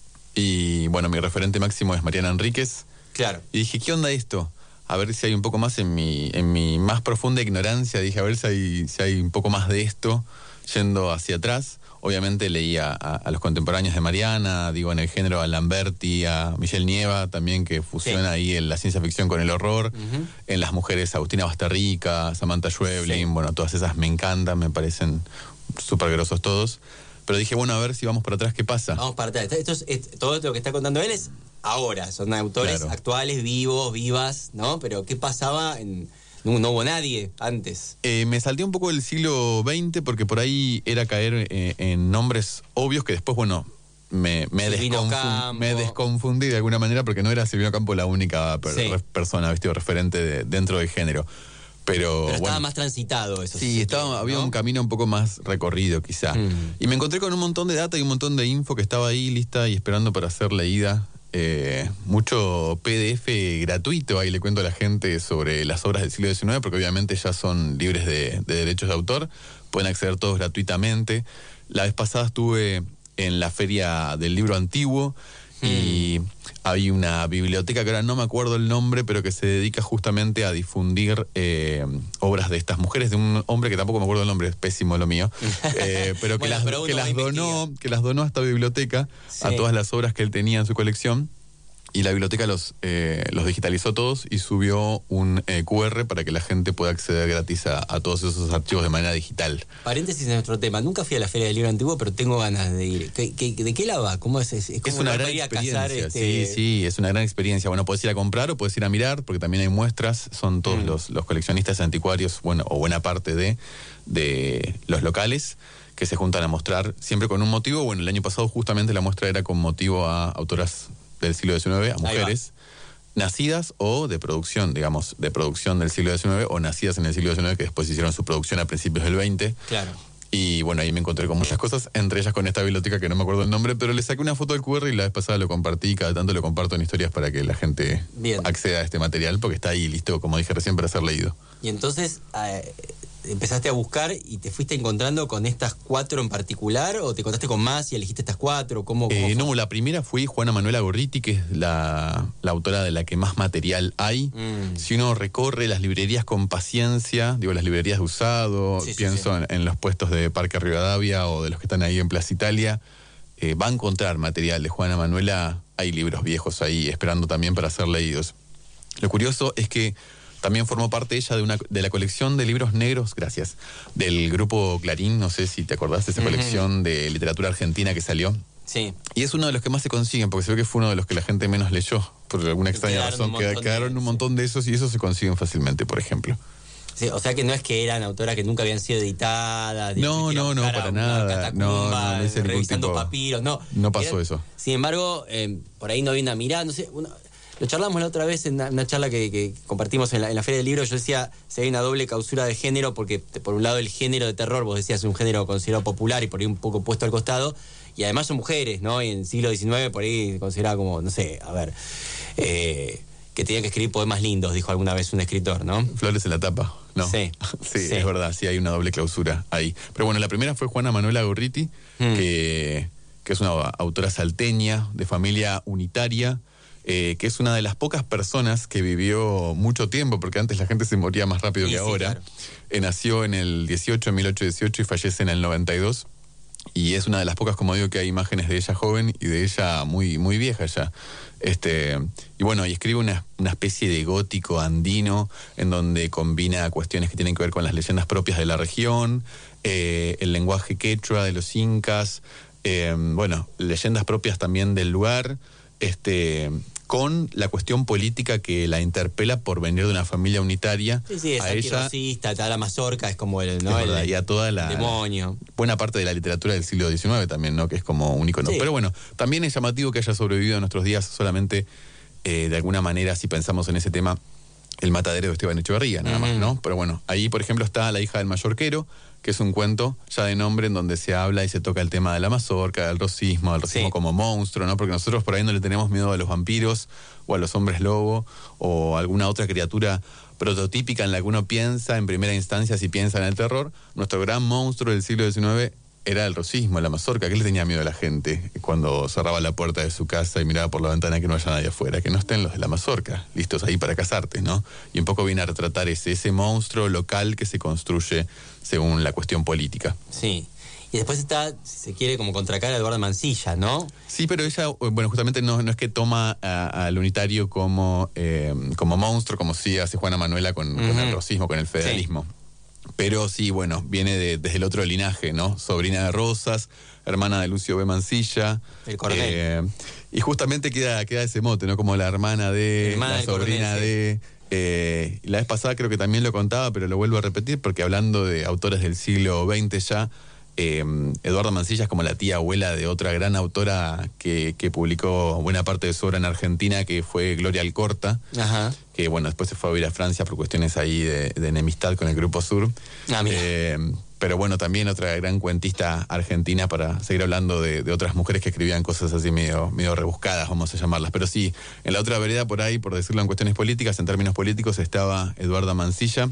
Y bueno, mi referente máximo es Mariana Enríquez. Claro. Y dije, ¿qué onda esto? A ver si hay un poco más en mi, en mi más profunda ignorancia. Dije, a ver si hay, si hay un poco más de esto, yendo hacia atrás. Obviamente leía a, a los contemporáneos de Mariana, digo, en el género a Lamberti, a Michelle Nieva, también, que fusiona sí. ahí en la ciencia ficción con el horror. Uh-huh. En las mujeres, Agustina Basterrica, Samantha Schweblin, sí. bueno, todas esas me encantan, me parecen súper grosos todos. Pero dije, bueno, a ver si vamos para atrás, ¿qué pasa? Vamos para atrás. Esto es, es, todo esto lo que está contando él es ahora. Son autores claro. actuales, vivos, vivas, ¿no? Pero ¿qué pasaba en...? No, no hubo nadie antes. Eh, me salté un poco del siglo veinte porque por ahí era caer eh, en nombres obvios que después, bueno, me, me, desconfund, me desconfundí de alguna manera porque no era Silvino Campo la única per, sí. re, persona, ¿viste? referente de, dentro del género. Pero, Pero estaba bueno, más transitado eso. Sí, estaba, ¿no? Había un camino un poco más recorrido quizá. Mm. Y me encontré con un montón de data y un montón de info que estaba ahí lista y esperando para ser leída. Eh, mucho P D F gratuito, ahí le cuento a la gente sobre las obras del siglo diecinueve, porque obviamente ya son libres de, de derechos de autor, pueden acceder todos gratuitamente. La vez pasada estuve en la Feria del Libro Antiguo hmm. y hay una biblioteca que ahora no me acuerdo el nombre, pero que se dedica justamente a difundir eh, obras de estas mujeres, de un hombre que tampoco me acuerdo el nombre, es pésimo lo mío, eh, pero, que, bueno, las, pero que, las donó, que las donó a esta biblioteca, sí. a todas las obras que él tenía en su colección. Y la biblioteca los, eh, los digitalizó todos y subió un eh, cu erre para que la gente pueda acceder gratis a, a todos esos archivos de manera digital. Paréntesis en nuestro tema. Nunca fui a la Feria del Libro Antiguo, pero tengo ganas de ir. ¿Qué, qué, ¿De qué la va? ¿Cómo es? Es, es, es una gran experiencia. Cazar este... Sí, sí, es una gran experiencia. Bueno, puedes ir a comprar o puedes ir a mirar, porque también hay muestras. Son todos mm. los, los coleccionistas anticuarios, bueno, o buena parte de, de los locales, que se juntan a mostrar siempre con un motivo. Bueno, el año pasado justamente la muestra era con motivo a autoras del siglo diecinueve, a mujeres nacidas o de producción, digamos, de producción del siglo diecinueve o nacidas en el siglo diecinueve que después hicieron su producción a principios del veinte. Claro. Y bueno, ahí me encontré con muchas cosas, entre ellas con esta biblioteca que no me acuerdo el nombre, pero le saqué una foto del cu erre y la vez pasada lo compartí, cada tanto lo comparto en historias para que la gente Bien. acceda a este material, porque está ahí listo, como dije recién, para ser leído. Y entonces... Eh... ¿empezaste a buscar y te fuiste encontrando con estas cuatro en particular o te encontraste con más y elegiste estas cuatro? ¿Cómo, cómo eh, no, la primera fue Juana Manuela Gorriti, que es la, la autora de la que más material hay. Mm. Si uno recorre las librerías con paciencia, digo, las librerías de usado, sí, pienso sí, sí. En, en los puestos de Parque Rivadavia o de los que están ahí en Plaza Italia, eh, va a encontrar material de Juana Manuela. Hay libros viejos ahí esperando también para ser leídos. Lo curioso es que también formó parte ella de una de la colección de libros negros, gracias, del grupo Clarín, no sé si te acordás de esa uh-huh. colección de literatura argentina que salió. Sí. Y es uno de los que más se consiguen, porque se ve que fue uno de los que la gente menos leyó, por alguna extraña quedaron razón. Un quedaron, quedaron de, un montón de esos y esos se consiguen fácilmente, por ejemplo. Sí, o sea que no es que eran autoras que nunca habían sido editadas. No, no, no, para nada. Catacumba, no, no, no hice revisando tipo, papiros, no. No pasó Era, eso. Sin embargo, eh, por ahí no había una mirada, no sé, una, lo charlamos la otra vez en una, una charla que, que compartimos en la, en la Feria del Libro. Yo decía, si hay una doble clausura de género, porque por un lado el género de terror, vos decías, es un género considerado popular y por ahí un poco puesto al costado, y además son mujeres, ¿no? Y en el siglo diecinueve por ahí consideraba como, no sé, a ver, eh, que tenían que escribir poemas lindos, dijo alguna vez un escritor, ¿no? Flores en la tapa, ¿no? Sí. sí, sí, es verdad, sí hay una doble clausura ahí. Pero bueno, la primera fue Juana Manuela Gorriti, mm. que, que es una autora salteña, de familia unitaria, Eh, que es una de las pocas personas que vivió mucho tiempo, porque antes la gente se moría más rápido sí, que ahora. Sí, claro. eh, nació en el dieciocho, en mil ochocientos dieciocho, y fallece en el noventa y dos. Y es una de las pocas, como digo, que hay imágenes de ella joven y de ella muy, muy vieja ya. Este, y bueno, y escribe una, una especie de gótico andino en donde combina cuestiones que tienen que ver con las leyendas propias de la región, eh, el lenguaje quechua de los incas, eh, bueno, leyendas propias también del lugar. este, con la cuestión política que la interpela por venir de una familia unitaria. Sí, sí, es a ella, antirracista, está la mazorca, es como el, ¿no? es verdad, el, y a toda la demonio. Buena parte de la literatura del siglo diecinueve también, ¿no? Que es como un icono. Sí. Pero bueno, también es llamativo que haya sobrevivido a nuestros días solamente, eh, de alguna manera, si pensamos en ese tema, el matadero de Esteban Echeverría, nada más, ¿no? Pero bueno, ahí, por ejemplo, está La hija del mallorquero, que es un cuento ya de nombre en donde se habla y se toca el tema de la mazorca, del racismo, del racismo sí. como monstruo, ¿no? Porque nosotros por ahí no le tenemos miedo a los vampiros o a los hombres lobo o a alguna otra criatura prototípica en la que uno piensa en primera instancia si piensa en el terror. Nuestro gran monstruo del siglo diecinueve era el racismo, la mazorca. ¿Qué le tenía miedo a la gente cuando cerraba la puerta de su casa y miraba por la ventana que no haya nadie afuera? Que no estén los de la mazorca, listos ahí para casarte, ¿no? Y un poco viene a retratar ese, ese monstruo local que se construye según la cuestión política. Sí. Y después está, si se quiere, como contracara a Eduardo Mansilla, ¿no? Sí, pero ella, bueno, justamente no, no es que toma al unitario como, eh, como monstruo, como sí hace Juana Manuela con, uh-huh. con el racismo, con el federalismo. Sí. Pero sí, bueno, viene de, desde el otro linaje, ¿no? Sobrina de Rosas, hermana de Lucio B. Mansilla. El Coronel. Eh, y justamente queda, queda ese mote, ¿no? Como la hermana de, hermana la sobrina Coronel, de... Sí. Eh, la vez pasada creo que también lo contaba, pero lo vuelvo a repetir porque hablando de autores del siglo veinte ya, eh, Eduardo Mansilla es como la tía abuela de otra gran autora que, que publicó buena parte de su obra en Argentina, que fue Gloria Alcorta. Ajá. Que bueno, después se fue a vivir a Francia por cuestiones ahí de, de enemistad con el Grupo Sur. Ah, eh, pero bueno, también otra gran cuentista argentina, para seguir hablando de, de otras mujeres que escribían cosas así medio, medio rebuscadas, vamos a llamarlas. Pero sí, en la otra vereda por ahí, por decirlo en cuestiones políticas, en términos políticos, estaba Eduardo Mansilla,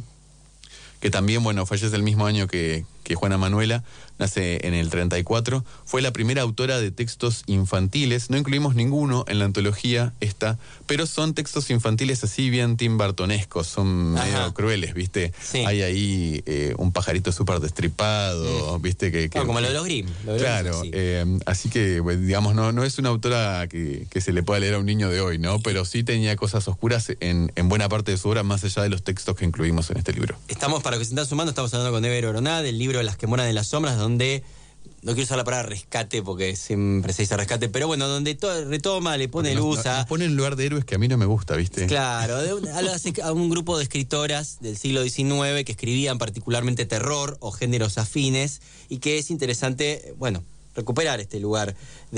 que también, bueno, fallece el mismo año que, que Juana Manuela, nace en el treinta y cuatro, fue la primera autora de textos infantiles, no incluimos ninguno en la antología esta, pero son textos infantiles así bien timbartonescos, son Ajá. medio crueles, ¿viste? Sí. Hay ahí eh, un pajarito súper destripado, mm. ¿viste? Que, que, no, como que, lo de los Grimm. Lo claro, sí. eh, así que, pues, digamos, no, no es una autora que, que se le pueda leer a un niño de hoy, ¿no? Pero sí tenía cosas oscuras en, en buena parte de su obra, más allá de los textos que incluimos en este libro. Estamos, para que se estén sumando, estamos hablando con Ever Oroná, del libro Las que moran en las sombras, donde, no quiero usar la palabra rescate porque siempre se dice rescate, pero bueno, donde to, retoma, le pone luz a... Nos pone en lugar de héroes que a mí no me gusta, ¿viste? Claro, de un, a un grupo de escritoras del siglo diecinueve que escribían particularmente terror o géneros afines, y que es interesante, bueno, recuperar este lugar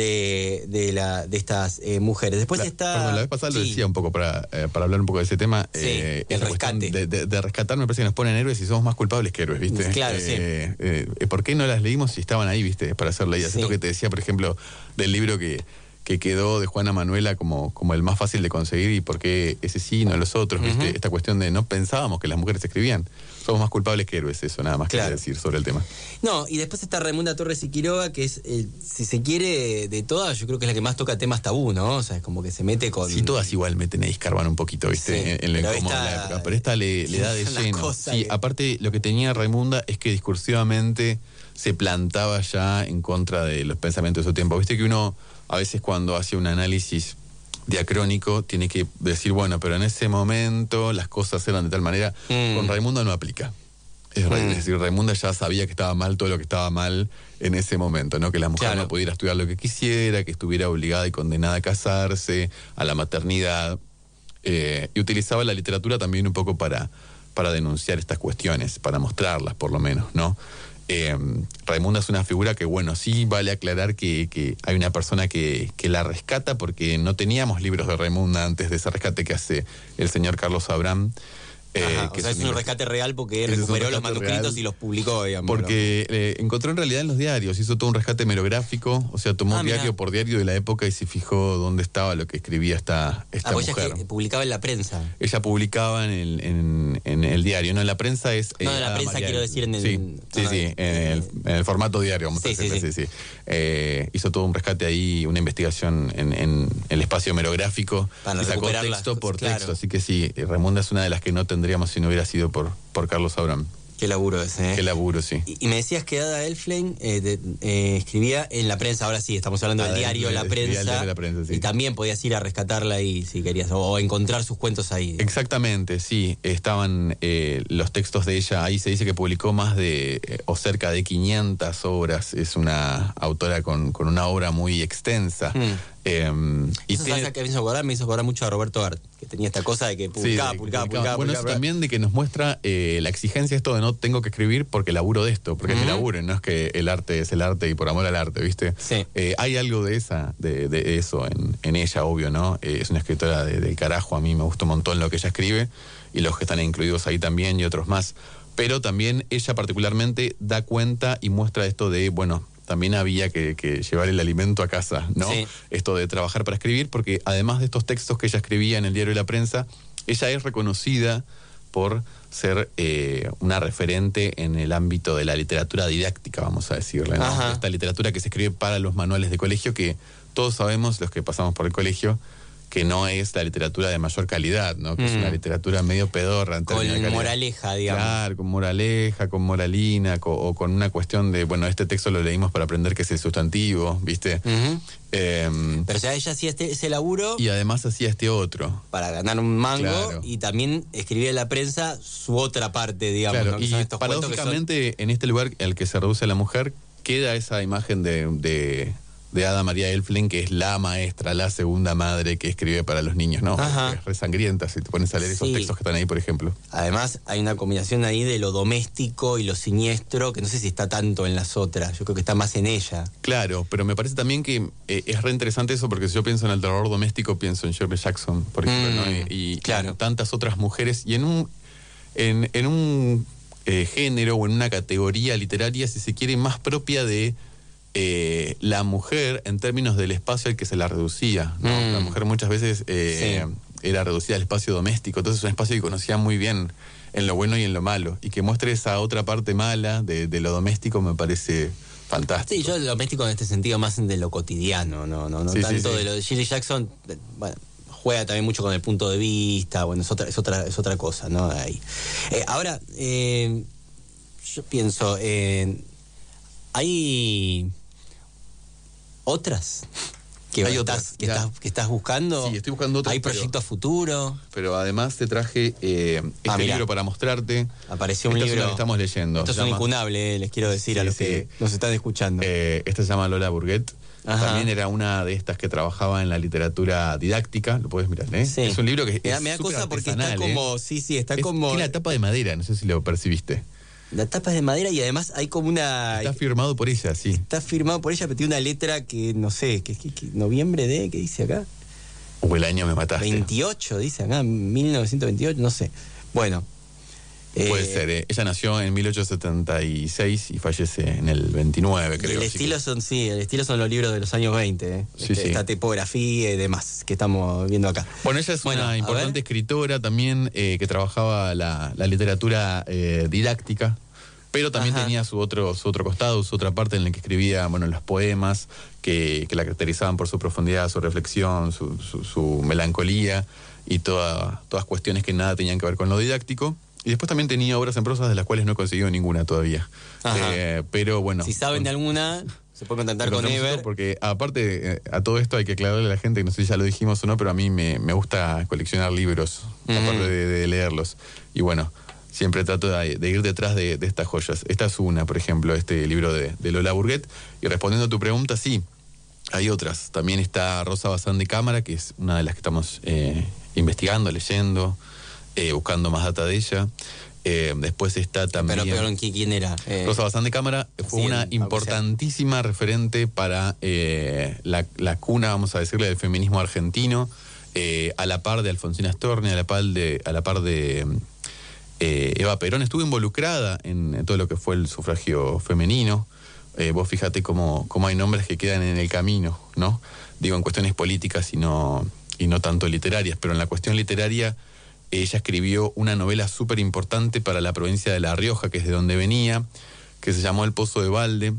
de, de, la, de estas eh, mujeres. Después la, está... Perdón, la vez pasada sí. lo decía un poco para, eh, para hablar un poco de ese tema. Sí, eh, el rescate. De, de, de rescatar me parece que nos ponen héroes y somos más culpables que héroes, ¿viste? Claro, eh, sí. Eh, ¿Por qué no las leímos si estaban ahí, viste? Para ser leídas. Sí. Esto que te decía, por ejemplo, del libro que... que quedó de Juana Manuela como, como el más fácil de conseguir, y por qué ese sí, no los otros, ¿viste? Uh-huh. Esta cuestión de no pensábamos que las mujeres escribían. Somos más culpables que héroes, eso, nada más claro. que decir sobre el tema. No, y después está Raimunda Torres y Quiroga, que es, eh, si se quiere, de todas, yo creo que es la que más toca temas tabú, ¿no? O sea, es como que se mete con... Sí, todas igual meten a escarban un poquito, ¿viste? Sí, en, en lo incómodo esta... de la época, pero esta le, le da de lleno. Sí, que... aparte, lo que tenía Raimunda es que discursivamente se plantaba ya en contra de los pensamientos de su tiempo. Viste que uno... A veces cuando hace un análisis diacrónico tiene que decir, bueno, pero en ese momento las cosas eran de tal manera. Mm. Con Raimunda no aplica. Es, mm. es decir, Raimunda ya sabía que estaba mal todo lo que estaba mal en ese momento, ¿no? Que la mujer claro. no pudiera estudiar lo que quisiera, que estuviera obligada y condenada a casarse, a la maternidad. Eh, y utilizaba la literatura también un poco para, para denunciar estas cuestiones, para mostrarlas por lo menos, ¿no? Eh, Raimunda es una figura que, bueno, sí vale aclarar que, que hay una persona que, que la rescata, porque no teníamos libros de Raimunda antes de ese rescate que hace el señor Carlos Abraham. Eh, Ajá, que o sea, es un, es un rescate real porque recuperó los manuscritos real, y los publicó, digamos. Porque eh, encontró en realidad en los diarios, hizo todo un rescate merográfico, o sea, tomó ah, diario mirá. por diario de la época y se fijó dónde estaba lo que escribía esta, esta ah, pues mujer. Ella que publicaba en la prensa. Ella publicaba en el, en, en el diario, no en la prensa es... No, en eh, la prensa María, quiero decir en el... Sí, sí, no, sí en, el, en el formato diario, vamos sí, a decirlo sí, así, sí. sí. Eh, hizo todo un rescate ahí, una investigación en, en el espacio merográfico, y sacó texto por claro. texto, así que sí, Raimunda es una de las que no tendríamos si no hubiera sido por... por Carlos Abraham. Qué laburo ese, ¿eh? Qué laburo, sí. Y, y me decías que Ada Elflein eh, de, eh, escribía en la prensa, ahora sí, estamos hablando Ada del diario La Prensa. Diario La Prensa, sí. Y también podías ir a rescatarla ahí si querías, o, o encontrar sus cuentos ahí. Digamos. Exactamente, sí. Estaban eh, los textos de ella, ahí se dice que publicó más de, eh, o cerca de quinientas obras. Es una autora con, con una obra muy extensa. Mm. Eh, y Eso tiene, sabes que me hizo acordar, me hizo acordar mucho a Roberto Art, que tenía esta cosa de que publicaba, sí, de- publicaba, publicaba. publicaba, Bueno, publicaba. eso también de que nos muestra eh, la exigencia esto de no tengo que escribir porque laburo de esto, porque es que Ujú. laburen, no es que el arte es el arte y por amor al arte, ¿viste? Sí. Eh, hay algo de esa, de, de eso en, en ella, obvio, ¿no? Eh, es una escritora de- del carajo, a mí me gusta un montón lo que ella escribe y los que están incluidos ahí también y otros más. Pero también ella particularmente da cuenta y muestra esto de, bueno, también había que, que llevar el alimento a casa, ¿no? Sí. Esto de trabajar para escribir, porque además de estos textos que ella escribía en el diario de la prensa, ella es reconocida por ser eh, una referente en el ámbito de la literatura didáctica, vamos a decirle, ¿no? Ajá. Esta literatura que se escribe para los manuales de colegio, que todos sabemos, los que pasamos por el colegio, que no es la literatura de mayor calidad, ¿no? Que es Mm. una literatura medio pedorra en Con términos de calidad. moraleja, digamos. Claro, con moraleja, con moralina, co- o con una cuestión de, bueno, este texto lo leímos para aprender qué es el sustantivo, ¿viste? Ujú. Eh, Pero ya ella hacía este, ese laburo y además hacía este otro. para ganar un mango Claro. y también escribía en la prensa su otra parte, digamos. Claro, ¿no? Que y son estos cuentos que son- paradójicamente en este lugar al que se reduce la mujer queda esa imagen de, de, de Ada María Elfling, que es la maestra, la segunda madre que escribe para los niños, ¿no? Ajá. Es re sangrienta si te pones a leer esos Sí. textos que están ahí, por ejemplo. Además, hay una combinación ahí de lo doméstico y lo siniestro, que no sé si está tanto en las otras. Yo creo que está más en ella. Claro, pero me parece también que eh, es re interesante eso, porque si yo pienso en el terror doméstico, pienso en Shirley Jackson, por ejemplo, Mm, ¿no? Y, y claro. en tantas otras mujeres, y en un, en, en un eh, género o en una categoría literaria, si se quiere, más propia de eh, la mujer en términos del espacio al que se la reducía, ¿no? Mm. La mujer muchas veces eh, era reducida al espacio doméstico, entonces es un espacio que conocía muy bien en lo bueno y en lo malo, y que muestre esa otra parte mala de, de lo doméstico me parece fantástico. Sí, yo el doméstico en este sentido más de lo cotidiano, no, no, no Sí, sí, tanto sí. de lo de Shirley Jackson. eh, Bueno, juega también mucho con el punto de vista, bueno, es otra, es otra, es otra cosa, ¿no? Ahí. Eh, ahora, eh, yo pienso, eh, hay otras que, Hay estás, otras, que, ya. estás, que estás buscando. Sí, estoy buscando otras, Hay pero- proyectos a futuro. Pero además te traje eh, este Ah, mirá. libro para mostrarte. Apareció un Esta es libro. una que estamos leyendo. Esto es Se un llama- incunable, eh, les quiero decir a Sí, los sí. que nos están escuchando. Eh, esta se llama Lola Burguet. Ajá. También era una de estas que trabajaba en la literatura didáctica. Lo puedes mirar, ¿eh? Sí. Es un libro que Me da, es me da súper cosa porque está artesanal, ¿eh? como. Sí, sí, está Es- como. Tiene la tapa de madera, no sé si lo percibiste. La tapa es de madera y además hay como una. Está firmado por ella, sí. Está firmado por ella, pero tiene una letra que no sé, que, que- que- noviembre de, ¿qué dice acá? O el año me mataste. veintiocho, dice acá, mil novecientos veintiocho, no sé. Bueno. Puede eh, ser, ¿eh? Ella nació en mil ochocientos setenta y seis y fallece en el veintinueve, y creo. el así estilo que- son, sí, el estilo son los libros de los años veinte, ¿eh? Sí, Este, sí. Esta tipografía y demás que estamos viendo acá. Bueno, ella es Bueno, a una ver. importante escritora también eh, que trabajaba la, la literatura eh, didáctica, pero también Ajá. tenía su otro, su otro costado, su otra parte en la que escribía, bueno, los poemas que, que la caracterizaban por su profundidad, su reflexión, su, su- su melancolía y toda- todas cuestiones que nada tenían que ver con lo didáctico. Y después también tenía obras en prosa de las cuales no he conseguido ninguna todavía. Ajá. Eh, pero bueno. Si saben de alguna, se puede contactar con Encontramos Ever. esto porque aparte eh, a todo esto hay que aclararle a la gente que no sé si ya lo dijimos o no, pero a mí me, me gusta coleccionar libros, Ujú. aparte de, de leerlos. Y bueno, siempre trato de, de ir detrás de, de estas joyas. Esta es una, por ejemplo, este libro de, de Lola Burguet. Y respondiendo a tu pregunta, sí, hay otras. También está Rosa Bazán de Cámara, que es una de las que estamos eh, investigando, leyendo, eh, buscando más data de ella. Eh, después está también... Pero, pero ¿quién quién era? Eh, Rosa Bazán de Cámara fue sí, una aunque importantísima referente para eh, la, la cuna, vamos a decirle, del feminismo argentino, eh, a la par de Alfonsina Storni, a la par de, a la par de eh, Eva Perón. Estuvo involucrada en, en todo lo que fue el sufragio femenino. Eh, vos fíjate cómo, cómo hay nombres que quedan en el camino, ¿no? Digo, en cuestiones políticas y no, y no tanto literarias, pero en la cuestión literaria ella escribió una novela súper importante para la provincia de La Rioja, que es de donde venía, que se llamó El Pozo de Balde,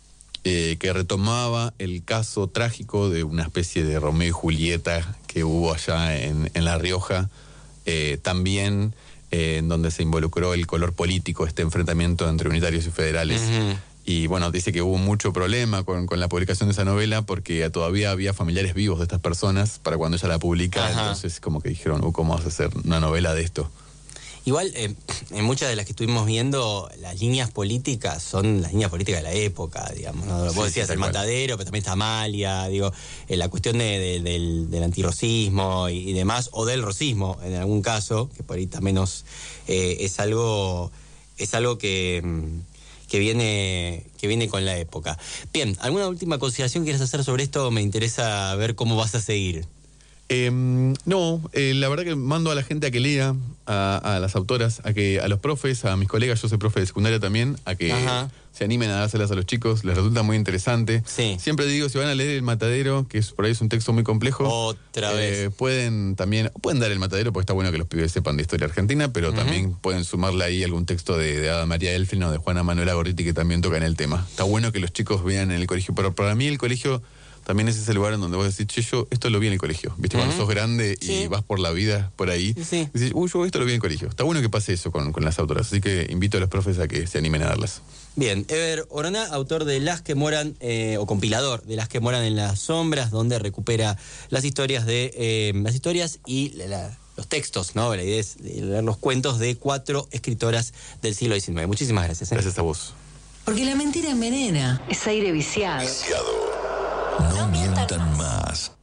eh, que retomaba el caso trágico de una especie de Romeo y Julieta que hubo allá en, en La Rioja, eh, también eh, en donde se involucró el color político, este enfrentamiento entre unitarios y federales. Ujú. Y bueno, dice que hubo mucho problema con, con la publicación de esa novela porque todavía había familiares vivos de estas personas para cuando ella la publica. Ajá. Entonces como que dijeron, uh, ¿cómo vas a hacer una novela de esto? Igual, eh, en muchas de las que estuvimos viendo, las líneas políticas son las líneas políticas de la época, digamos, ¿no? Vos Sí, decías sí, el tal cual. Matadero, pero también está Amalia, digo, eh, la cuestión de, de- del, del antirrocismo y, y demás, o del rocismo en algún caso, que por ahí también nos, eh, es algo, es algo que, mm, que viene, que viene con la época. Bien, ¿alguna última consideración quieres hacer sobre esto? Me interesa ver cómo vas a seguir. Eh, no, eh, la verdad que mando a la gente a que lea, a, a las autoras, a que a los profes, a mis colegas, yo soy profe de secundaria también, a que Ajá. se animen a dárselas a los chicos, les resulta muy interesante. Sí. Siempre digo, si van a leer El Matadero, que es, por ahí es un texto muy complejo, Otra eh, vez. pueden también, pueden dar El Matadero, porque está bueno que los pibes sepan de historia argentina, pero Ujú. también pueden sumarle ahí algún texto de, de Ada María Elfin o de Juana Manuela Gorriti que también tocan el tema. Está bueno que los chicos vean en el colegio, pero para mí el colegio también es ese lugar en donde vos decís, che, yo esto lo vi en el colegio. ¿Viste? Cuando Ujú. sos grande y Sí. vas por la vida por ahí, Sí. decís, uy, yo esto lo vi en el colegio. Está bueno que pase eso con, con las autoras, así que invito a los profes a que se animen a darlas. Bien, Ever Orona, autor de Las que moran, eh, o compilador de Las que moran en las sombras, donde recupera las historias de eh, las historias y la- la- los textos, ¿no? La idea es leer los cuentos de cuatro escritoras del siglo diecinueve. Muchísimas gracias. ¿eh? Gracias a vos. Porque la mentira envenena. Es aire viciado. No mientan más.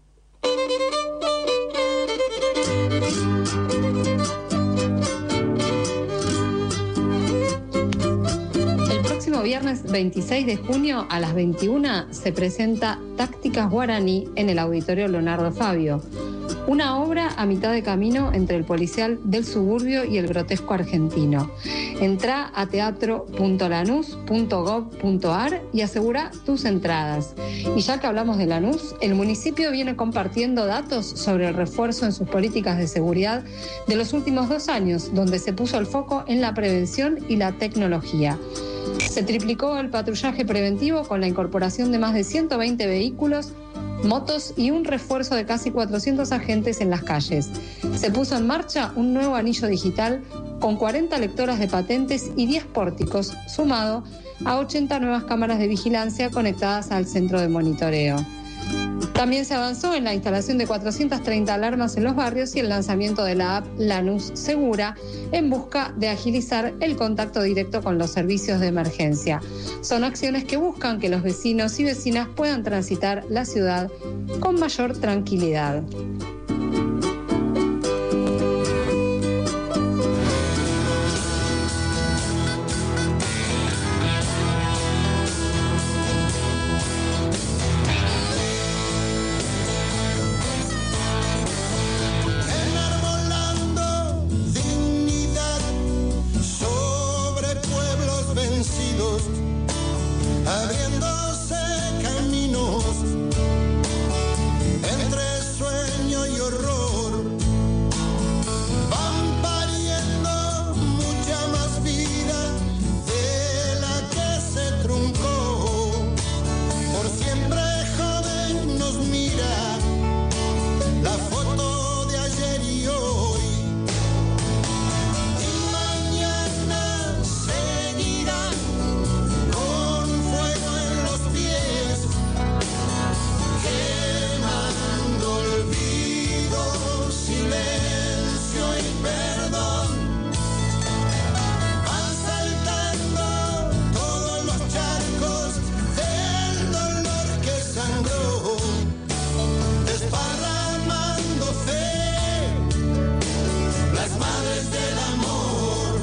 El próximo viernes veintiséis de junio a las veintiuna se presenta Tácticas Guaraní en el Auditorio Leonardo Fabio. Una obra a mitad de camino entre el policial del suburbio y el grotesco argentino. Entrá a teatro punto lanús punto gob punto ar y asegura tus entradas. Y ya que hablamos de Lanús, el municipio viene compartiendo datos sobre el refuerzo en sus políticas de seguridad de los últimos dos años, donde se puso el foco en la prevención y la tecnología. Se triplicó el patrullaje preventivo con la incorporación de más de ciento veinte vehículos, motos y un refuerzo de casi cuatrocientos agentes en las calles. Se puso en marcha un nuevo anillo digital con cuarenta lectoras de patentes y diez pórticos, sumado a ochenta nuevas cámaras de vigilancia conectadas al centro de monitoreo. También se avanzó en la instalación de cuatrocientas treinta alarmas en los barrios y el lanzamiento de la app Lanús Segura en busca de agilizar el contacto directo con los servicios de emergencia. Son acciones que buscan que los vecinos y vecinas puedan transitar la ciudad con mayor tranquilidad. Enarbolando dignidad sobre pueblos vencidos, abriéndose caminos entre sueño y horror. Van pariendo mucha más vida de la que se truncó. Por siempre joven nos mira la foto de ayer y hoy, y mañana seguirán con fuego en los pies, quemando olvido, silencio y perdón. Van saltando todos los charcos del dolor que sangró, desparramando fe, las madres del amor.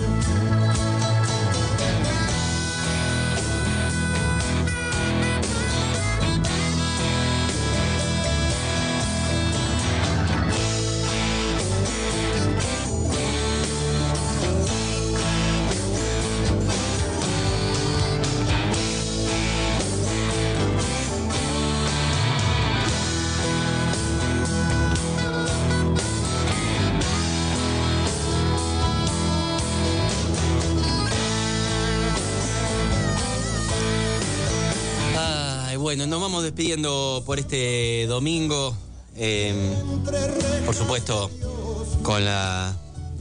Ay, bueno, nos vamos despidiendo por este domingo. Eh, por supuesto, con la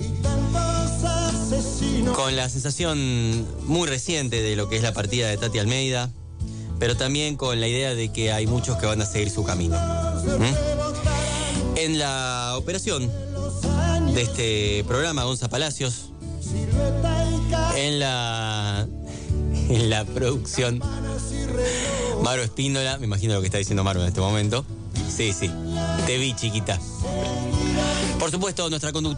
con la sensación muy reciente de lo que es la partida de Tati Almeida, pero también con la idea de que hay muchos que van a seguir su camino. ¿Mm? En la operación de este programa, Gonza Palacios, En la, en la producción, Maro Espíndola, me imagino lo que está diciendo Maro en este momento. Sí, sí, te vi, chiquita. Por supuesto, nuestra conductora